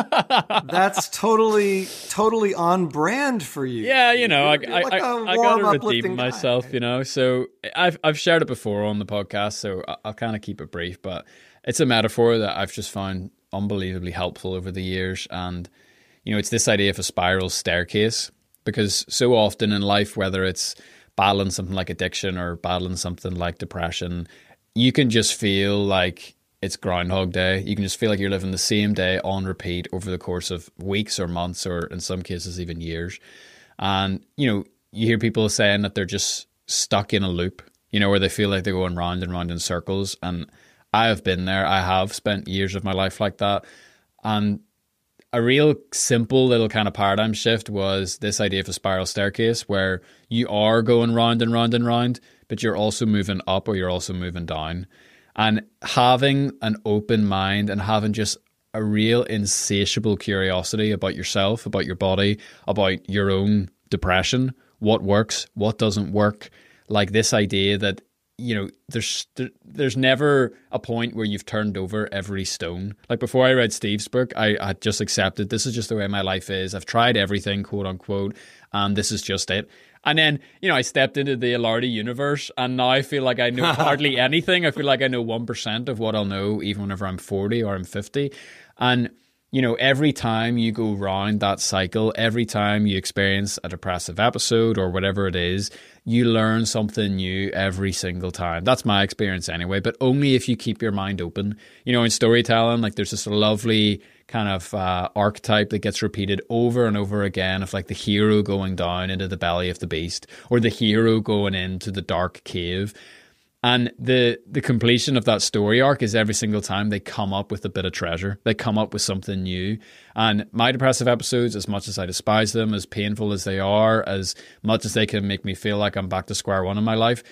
That's totally, totally on brand for you. Yeah, you know, I, You're I, like I, I warm, gotta uplifting redeem guy. myself, you know. So I've I've shared it before on the podcast, so I'll, I'll kind of keep it brief, but it's a metaphor that I've just found unbelievably helpful over the years. And, you know, it's this idea of a spiral staircase, because so often in life, whether it's battling something like addiction or battling something like depression, you can just feel like it's Groundhog Day. You can just feel like you're living the same day on repeat over the course of weeks or months, or in some cases even years. And, you know, you hear people saying that they're just stuck in a loop, you know, where they feel like they're going round and round in circles. And I have been there. I have spent years of my life like that. And a real simple little kind of paradigm shift was this idea of a spiral staircase where you are going round and round and round, but you're also moving up or you're also moving down. And having an open mind and having just a real insatiable curiosity about yourself, about your body, about your own depression, what works, what doesn't work. Like this idea that, you know, there's there, there's never a point where you've turned over every stone. Like before I read Steve's book, I had just accepted this is just the way my life is. I've tried everything, quote unquote, and this is just it. And then, you know, I stepped into the Ilardi universe, and now I feel like I know hardly anything. I feel like I know one percent of what I'll know even whenever I'm forty or I'm fifty. And, you know, every time you go round that cycle, every time you experience a depressive episode or whatever it is, you learn something new every single time. That's my experience anyway, but only if you keep your mind open. You know, in storytelling, like there's this lovely kind of uh, archetype that gets repeated over and over again of like the hero going down into the belly of the beast or the hero going into the dark cave. And the the completion of that story arc is every single time they come up with a bit of treasure. They come up with something new. And my depressive episodes, as much as I despise them, as painful as they are, as much as they can make me feel like I'm back to square one in my life,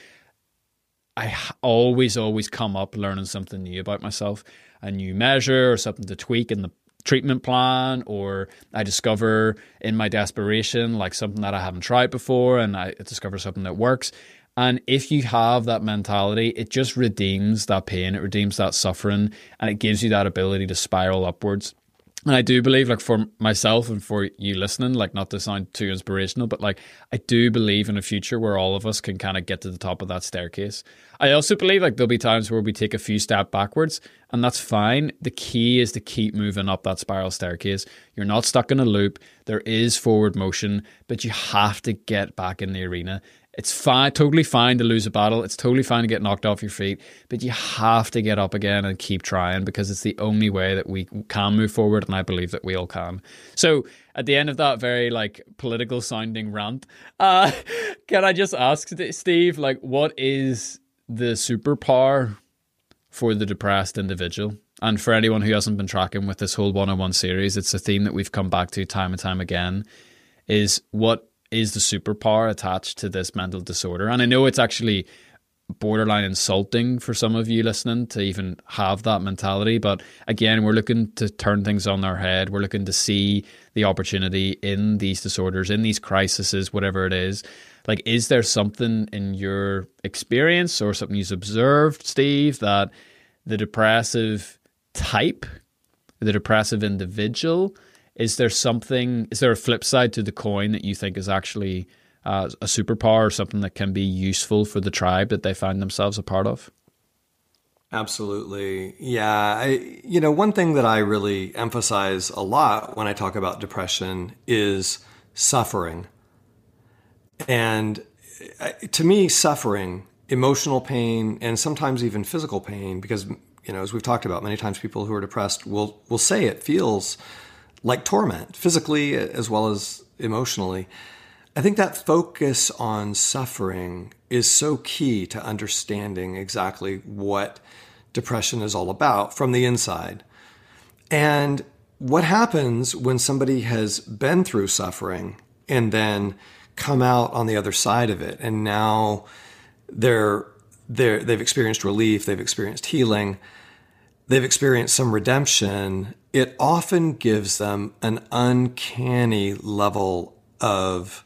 I always, always come up learning something new about myself, a new measure or something to tweak in the treatment plan, or I discover in my desperation like something that I haven't tried before and I discover something that works. And if you have that mentality, it just redeems that pain, it redeems that suffering, and it gives you that ability to spiral upwards. And I do believe, like, for myself and for you listening, like, not to sound too inspirational, but like, I do believe in a future where all of us can kind of get to the top of that staircase. I also believe, like, there'll be times where we take a few steps backwards, and that's fine. The key is to keep moving up that spiral staircase. You're not stuck in a loop. There is forward motion, but you have to get back in the arena. It's fine, totally fine to lose a battle. It's totally fine to get knocked off your feet, but you have to get up again and keep trying, because it's the only way that we can move forward, and I believe that we all can. So at the end of that very like political sounding rant, uh, can I just ask Steve, like, what is the superpower for the depressed individual? And for anyone who hasn't been tracking with this whole one-on-one series, it's a theme that we've come back to time and time again, is what is the superpower attached to this mental disorder? And I know it's actually borderline insulting for some of you listening to even have that mentality, but again, we're looking to turn things on their head. We're looking to see the opportunity in these disorders, in these crises, whatever it is. Like, is there something in your experience or something you've observed, Steve, that the depressive type, the depressive individual, is there something, is there a flip side to the coin that you think is actually uh, a superpower or something that can be useful for the tribe that they find themselves a part of? Absolutely. Yeah. I, you know, one thing that I really emphasize a lot when I talk about depression is suffering. And to me, suffering, emotional pain, and sometimes even physical pain, because, you know, as we've talked about many times, people who are depressed will will say it feels like torment, physically as well as emotionally. I think that focus on suffering is so key to understanding exactly what depression is all about from the inside. And what happens when somebody has been through suffering and then come out on the other side of it, and now they're, they're, they've experienced relief, they've experienced healing, they've experienced some redemption, it often gives them an uncanny level of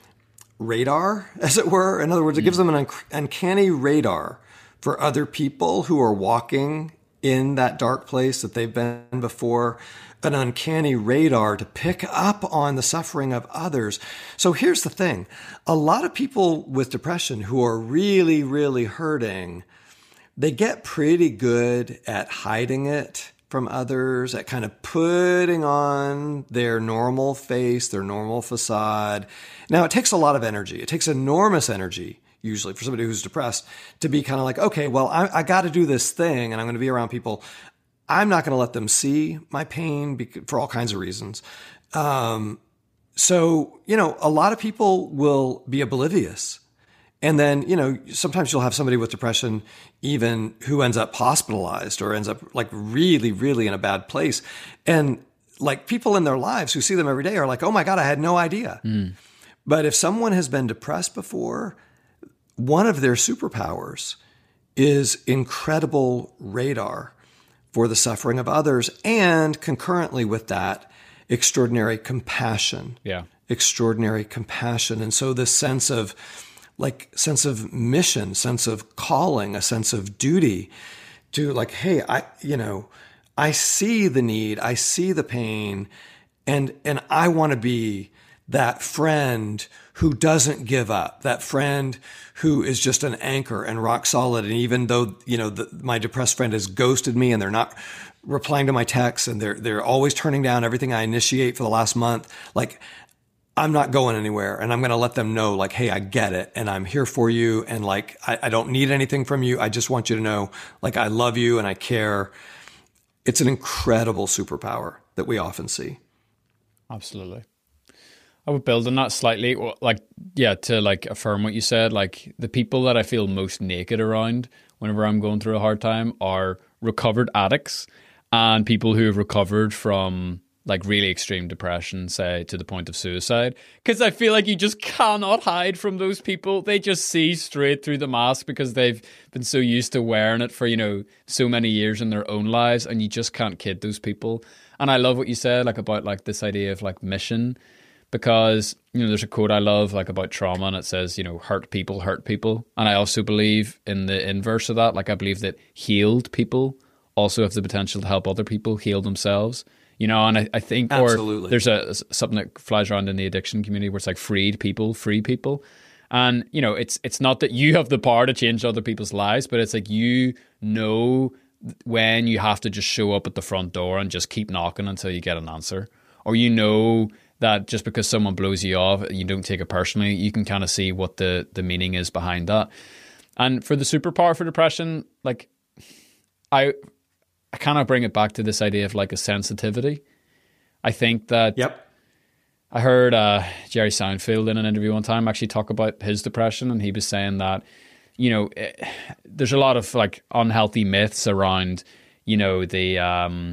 radar, as it were. In other words, it gives them an un- uncanny radar for other people who are walking in that dark place that they've been before, an uncanny radar to pick up on the suffering of others. So here's the thing. A lot of people with depression who are really, really hurting, they get pretty good at hiding it from others, at kind of putting on their normal face, their normal facade. Now, it takes a lot of energy. It takes enormous energy, usually, for somebody who's depressed to be kind of like, okay, well, I, I got to do this thing, and I'm going to be around people. I'm not going to let them see my pain because, for all kinds of reasons. Um, so, you know, a lot of people will be oblivious. And then, you know, sometimes you'll have somebody with depression even who ends up hospitalized or ends up like really, really in a bad place. And like people in their lives who see them every day are like, oh my God, I had no idea. Mm. But if someone has been depressed before, one of their superpowers is incredible radar for the suffering of others, and concurrently with that, extraordinary compassion. Yeah. Extraordinary compassion. And so this sense of like sense of mission, sense of calling, a sense of duty to like, hey, I, you know, I see the need, I see the pain, and, and I want to be that friend who doesn't give up, that friend who is just an anchor and rock solid. And even though, you know, the, my depressed friend has ghosted me and they're not replying to my texts and they're, they're always turning down everything I initiate for the last month, like, I'm not going anywhere, and I'm going to let them know, like, hey, I get it, and I'm here for you, and like, I, I don't need anything from you. I just want you to know, like, I love you and I care. It's an incredible superpower that we often see. Absolutely. I would build on that slightly, like, yeah, to like affirm what you said. Like, the people that I feel most naked around whenever I'm going through a hard time are recovered addicts and people who have recovered from like really extreme depression, say to the point of suicide. Because I feel like you just cannot hide from those people. They just see straight through the mask because they've been so used to wearing it for, you know, so many years in their own lives, and you just can't kid those people. And I love what you said, like about like this idea of like mission, because, you know, there's a quote I love like about trauma, and it says, you know, hurt people hurt people. And I also believe in the inverse of that. Like, I believe that healed people also have the potential to help other people heal themselves. You know, and I, I think, Absolutely. or there's a something that flies around in the addiction community where it's like freed people, free people. And, you know, it's it's not that you have the power to change other people's lives, but it's like you know when you have to just show up at the front door and just keep knocking until you get an answer. Or you know that just because someone blows you off, you don't take it personally. You can kind of see what the, the meaning is behind that. And for the superpower for depression, like I I kind of bring it back to this idea of like a sensitivity. I think that... Yep. I heard uh, Jerry Seinfeld in an interview one time actually talk about his depression, and he was saying that, you know, it, there's a lot of like unhealthy myths around, you know, the um,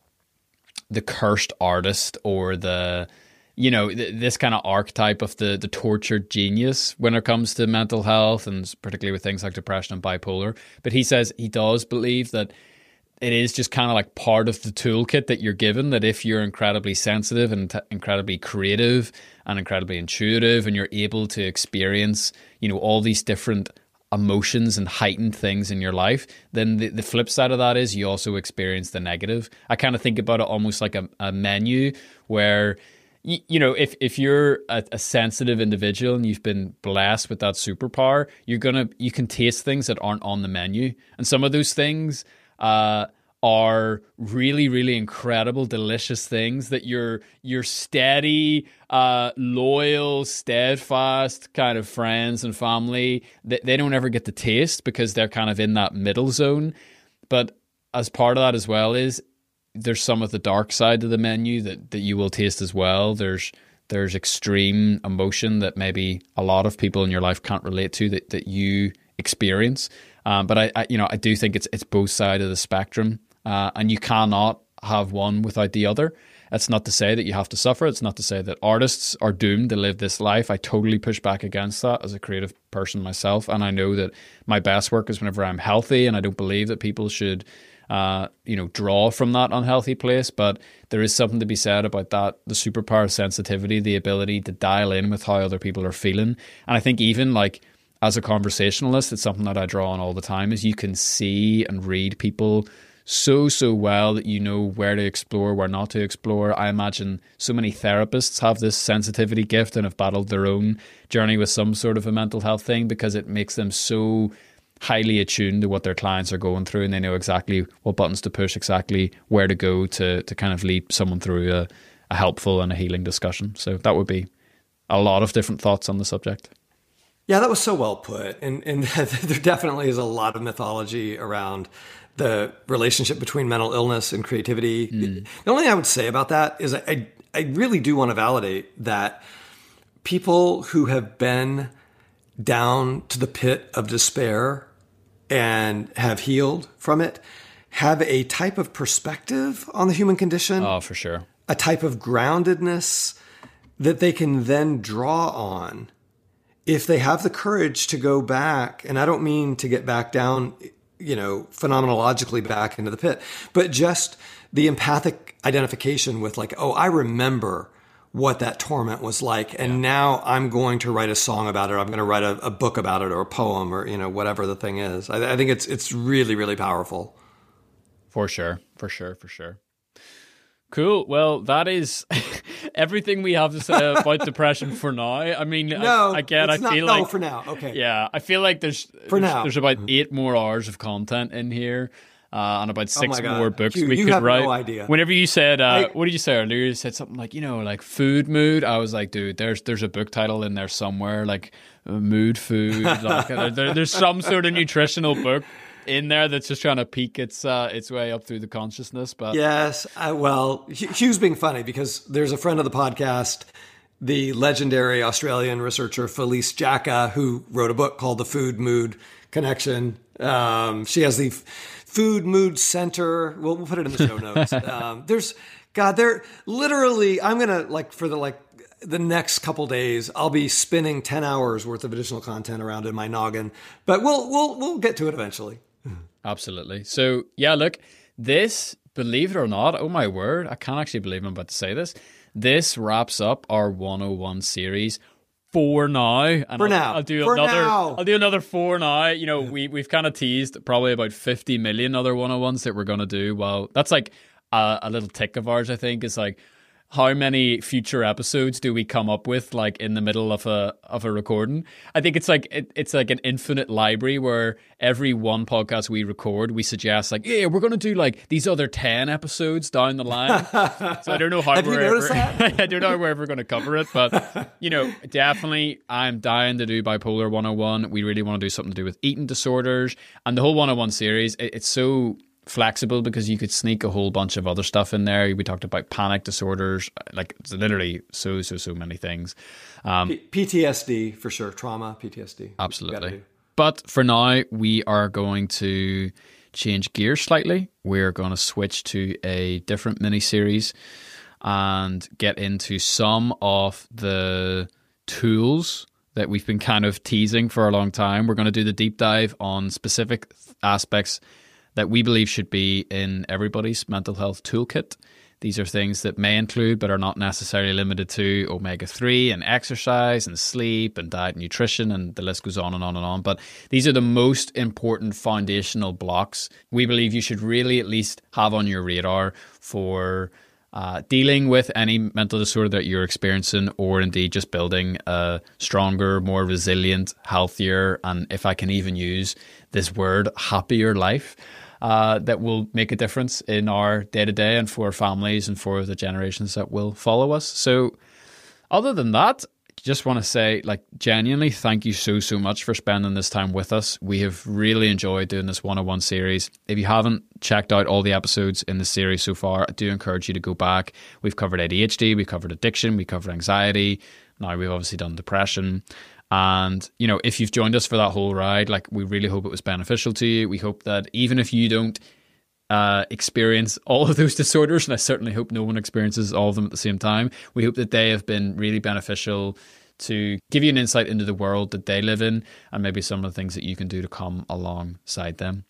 the cursed artist or the, you know, th- this kind of archetype of the the tortured genius when it comes to mental health, and particularly with things like depression and bipolar. But he says he does believe that it is just kind of like part of the toolkit that you're given, that if you're incredibly sensitive and t- incredibly creative and incredibly intuitive and you're able to experience, you know, all these different emotions and heightened things in your life, then the, the flip side of that is you also experience the negative. I kind of think about it almost like a, a menu where, you, you know, if, if you're a, a sensitive individual and you've been blessed with that superpower, you're going to, you can taste things that aren't on the menu. And some of those things Uh, are really, really incredible, delicious things that your your steady, uh, loyal, steadfast kind of friends and family, they, they don't ever get to taste because they're kind of in that middle zone. But as part of that as well is there's some of the dark side of the menu that, that you will taste as well. There's there's extreme emotion that maybe a lot of people in your life can't relate to that, that you experience. Um, but I, I, you know, I do think it's it's both sides of the spectrum, uh, and you cannot have one without the other. It's not to say that you have to suffer. It's not to say that artists are doomed to live this life. I totally push back against that as a creative person myself, and I know that my best work is whenever I'm healthy, and I don't believe that people should, uh, you know, draw from that unhealthy place. But there is something to be said about that, the superpower of sensitivity, the ability to dial in with how other people are feeling, and I think even like, as a conversationalist, it's something that I draw on all the time, is you can see and read people so, so well that you know where to explore, where not to explore. I imagine so many therapists have this sensitivity gift and have battled their own journey with some sort of a mental health thing because it makes them so highly attuned to what their clients are going through, and they know exactly what buttons to push, exactly where to go to to kind of lead someone through a, a helpful and a healing discussion. So that would be a lot of different thoughts on the subject. Yeah, that was so well put. And, and there definitely is a lot of mythology around the relationship between mental illness and creativity. Mm. The only thing I would say about that is I, I really do want to validate that people who have been down to the pit of despair and have healed from it have a type of perspective on the human condition. Oh, for sure. A type of groundedness that they can then draw on if they have the courage to go back. And I don't mean to get back down, you know, phenomenologically back into the pit, but just the empathic identification with like, oh, I remember what that torment was like. And yeah. now I'm going to write a song about it. Or I'm going to write a, a book about it or a poem or, you know, whatever the thing is. I, I think it's, it's really, really powerful. For sure. For sure. For sure. Cool. Well, that is everything we have to say about depression for now. I mean, no, I, again, I not, feel no, like for now. Okay. Yeah, I feel like there's for there's, now. there's about eight more hours of content in here, uh, and about six oh more books you, we you could have write. No idea. Whenever you said, uh, I, what did you say earlier? You said something like, you know, like food mood. I was like, dude, there's there's a book title in there somewhere, like uh, mood food. Like, there, there, there's some sort of nutritional book in there that's just trying to peek its uh, its way up through the consciousness. But yes, I, well, Hugh's being funny because there's a friend of the podcast, the legendary Australian researcher Felice Jacka, who wrote a book called The Food Mood Connection. Um, she has the F- Food Mood Center. We'll, we'll put it in the show notes. um, there's God, there literally. I'm gonna like for the like. the next couple days, I'll be spinning ten hours worth of additional content around in my noggin, but we'll we'll we'll get to it eventually. Absolutely. So yeah, look, this, believe it or not, oh my word, I can't actually believe I'm about to say this. This wraps up our one oh one series for now. And for I'll, now, I'll do for another. Now. I'll do another four now. You know, we we've kind of teased probably about fifty million other one oh ones that we're gonna do. Well, that's like a, a little tick of ours, I think, is like, how many future episodes do we come up with like in the middle of a of a recording? I think it's like it, it's like an infinite library where every one podcast we record, we suggest like, yeah, we're going to do like these other ten episodes down the line. So I don't know how Have we're you noticed ever, that? I don't know how we're ever going to cover it, but you know, definitely I'm dying to do Bipolar one oh one. We really want to do something to do with eating disorders, and the whole one oh one series. It, it's so flexible because you could sneak a whole bunch of other stuff in there. We talked about panic disorders, like it's literally so so so many things. Um, P- P T S D for sure, trauma, P T S D. Absolutely. But for now, we are going to change gears slightly. We're going to switch to a different mini series and get into some of the tools that we've been kind of teasing for a long time. We're going to do the deep dive on specific aspects that we believe should be in everybody's mental health toolkit. These are things that may include, but are not necessarily limited to, omega three and exercise and sleep and diet and nutrition, and the list goes on and on and on. But these are the most important foundational blocks we believe you should really at least have on your radar for uh, dealing with any mental disorder that you're experiencing, or indeed just building a stronger, more resilient, healthier, and if I can even use this word, happier life. Uh, that will make a difference in our day-to-day and for our families and for the generations that will follow us. So other than that, just want to say, like, genuinely thank you so, so much for spending this time with us. We have really enjoyed doing this one oh one series. If you haven't checked out all the episodes in the series so far, I do encourage you to go back. We've covered A D H D, we covered addiction, we covered anxiety. Now we've obviously done depression. And, you know, if you've joined us for that whole ride, like, we really hope it was beneficial to you. We hope that even if you don't uh, experience all of those disorders, and I certainly hope no one experiences all of them at the same time, we hope that they have been really beneficial to give you an insight into the world that they live in and maybe some of the things that you can do to come alongside them.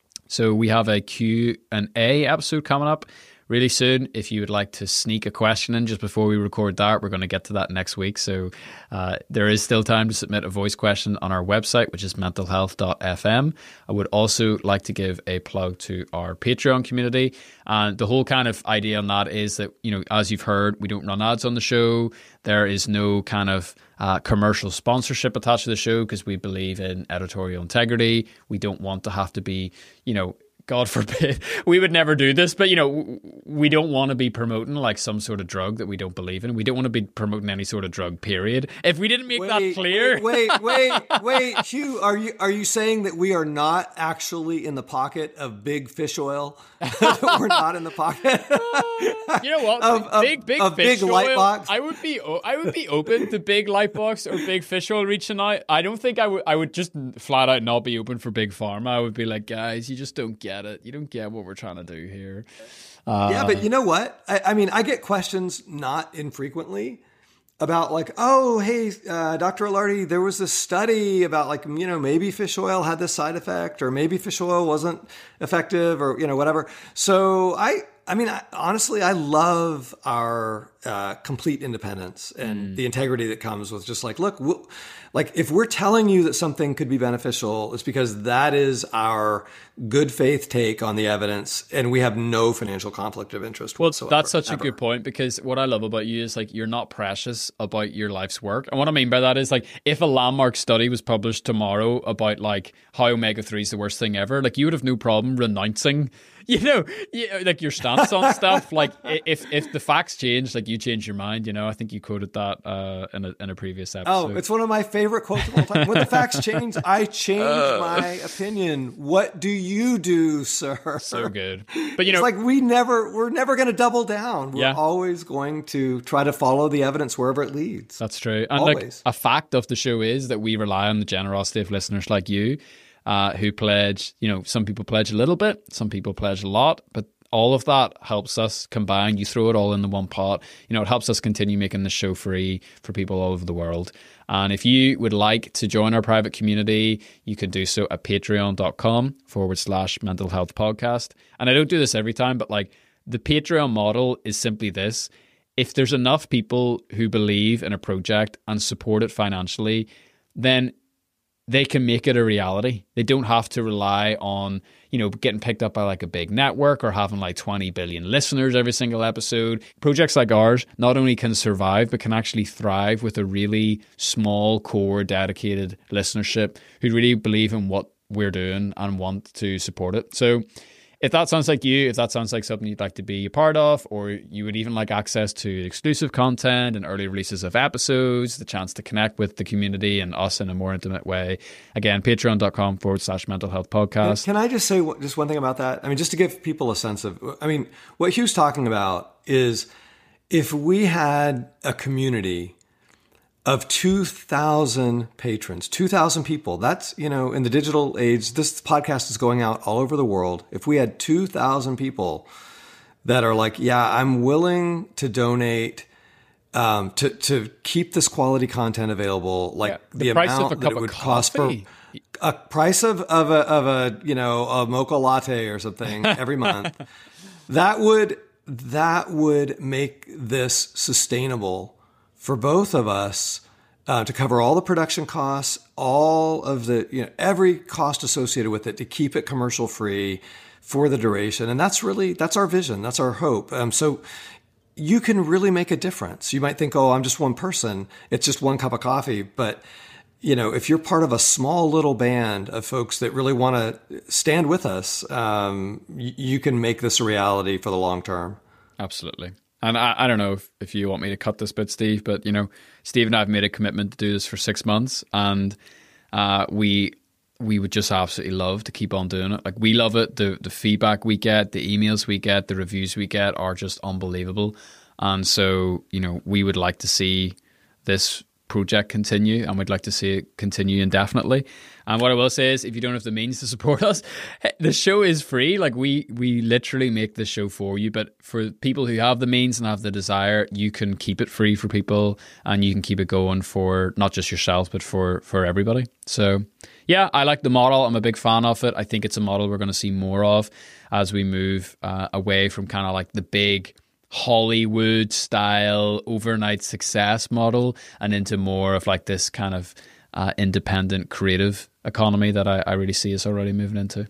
So we have a Q and A episode coming up really soon. If you would like to sneak a question in just before we record that, we're going to get to that next week. So uh, there is still time to submit a voice question on our website, which is mental health dot f m. I would also like to give a plug to our Patreon community. And the whole kind of idea on that is that, you know, as you've heard, we don't run ads on the show. There is no kind of uh, commercial sponsorship attached to the show because we believe in editorial integrity. We don't want to have to be, you know, God forbid, we would never do this, but, you know, we don't want to be promoting like some sort of drug that we don't believe in. We don't want to be promoting any sort of drug, period. If we didn't make wait, that clear. Wait, wait, wait, wait, Hugh, are you are you saying that we are not actually in the pocket of big fish oil? That we're not in the pocket? You know what? Of, big, big of fish big oil. light box? I would be, I would be open to big light box or big fish oil reaching out. I don't think I would. I would just flat out not be open for big pharma. I would be like, guys, you just don't get it. You don't get what we're trying to do here. Uh, yeah, but you know what? I, I mean, I get questions not infrequently about like, oh, hey, uh, Doctor Alardi, there was this study about like, you know, maybe fish oil had this side effect, or maybe fish oil wasn't effective, or, you know, whatever. So I, I mean, I, honestly, I love our uh, complete independence and mm. the integrity that comes with just like, look, we'll, like if we're telling you that something could be beneficial, it's because that is our good faith take on the evidence, and we have no financial conflict of interest well, whatsoever. That's such ever. a good point, because what I love about you is like you're not precious about your life's work. And what I mean by that is like if a landmark study was published tomorrow about like how omega three is the worst thing ever, like you would have no problem renouncing, you know, like your stance on stuff. Like if if the facts change, like you change your mind, you know. I think you quoted that uh, in a in a previous episode. Oh, it's one of my favorite quotes of all time. When the facts change, I change uh, my opinion. What do you do, sir? So good. But you know, it's like we never we're never going to double down. We're yeah. always going to try to follow the evidence wherever it leads. That's true. And always. Like a fact of the show is that we rely on the generosity of listeners like you. Uh, who pledge, you know, some people pledge a little bit, some people pledge a lot, but all of that helps us combine. You throw it all in the one pot. You know, it helps us continue making the show free for people all over the world. And if you would like to join our private community, you can do so at patreon.com forward slash mental health podcast. And I don't do this every time, but like the Patreon model is simply this. If there's enough people who believe in a project and support it financially, then they can make it a reality. They don't have to rely on, you know, getting picked up by like a big network or having like twenty billion listeners every single episode. Projects like ours not only can survive, but can actually thrive with a really small core dedicated listenership who really believe in what we're doing and want to support it. So if that sounds like you, if that sounds like something you'd like to be a part of, or you would even like access to exclusive content and early releases of episodes, the chance to connect with the community and us in a more intimate way, again, patreon.com forward slash mental health podcast. Can I just say just one thing about that? I mean, just to give people a sense of, I mean, what Hugh's talking about is if we had a community of two thousand patrons, two thousand people, that's, you know, in the digital age, this podcast is going out all over the world. If we had two thousand people that are like, yeah, I'm willing to donate um, to, to keep this quality content available, like yeah, the, the price amount of a that it would cost for a price of, of a, of a, you know, a mocha latte or something every month, that would, that would make this sustainable for both of us uh, to cover all the production costs, all of the, you know, every cost associated with it to keep it commercial free for the duration. And that's really, that's our vision. That's our hope. Um, so you can really make a difference. You might think, oh, I'm just one person. It's just one cup of coffee. But, you know, if you're part of a small little band of folks that really want to stand with us, um, you, you can make this a reality for the long term. Absolutely. And I, I don't know if, if you want me to cut this bit, Steve, but, you know, Steve and I have made a commitment to do this for six months and uh, we we would just absolutely love to keep on doing it. Like, we love it. The, the feedback we get, the emails we get, the reviews we get are just unbelievable. And so, you know, we would like to see this project continue and we'd like to see it continue indefinitely. And what I will say is, if you don't have the means to support us, the show is free. Like, we we literally make this show for you. But for people who have the means and have the desire, you can keep it free for people and you can keep it going for not just yourself, but for, for everybody. So yeah, I like the model. I'm a big fan of it. I think it's a model we're going to see more of as we move uh, away from kind of like the big Hollywood style overnight success model and into more of like this kind of uh, independent creative economy that I, I really see us already moving into.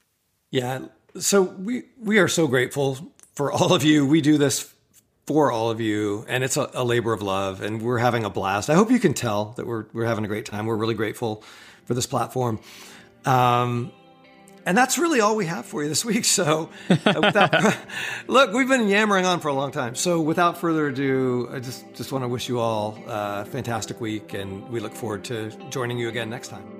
Yeah. So we, we are so grateful for all of you. We do this for all of you and it's a, a labor of love and we're having a blast. I hope you can tell that we're, we're having a great time. We're really grateful for this platform. Um, And that's really all we have for you this week. So uh, without, look, we've been yammering on for a long time. So without further ado, I just, just want to wish you all a fantastic week. And we look forward to joining you again next time.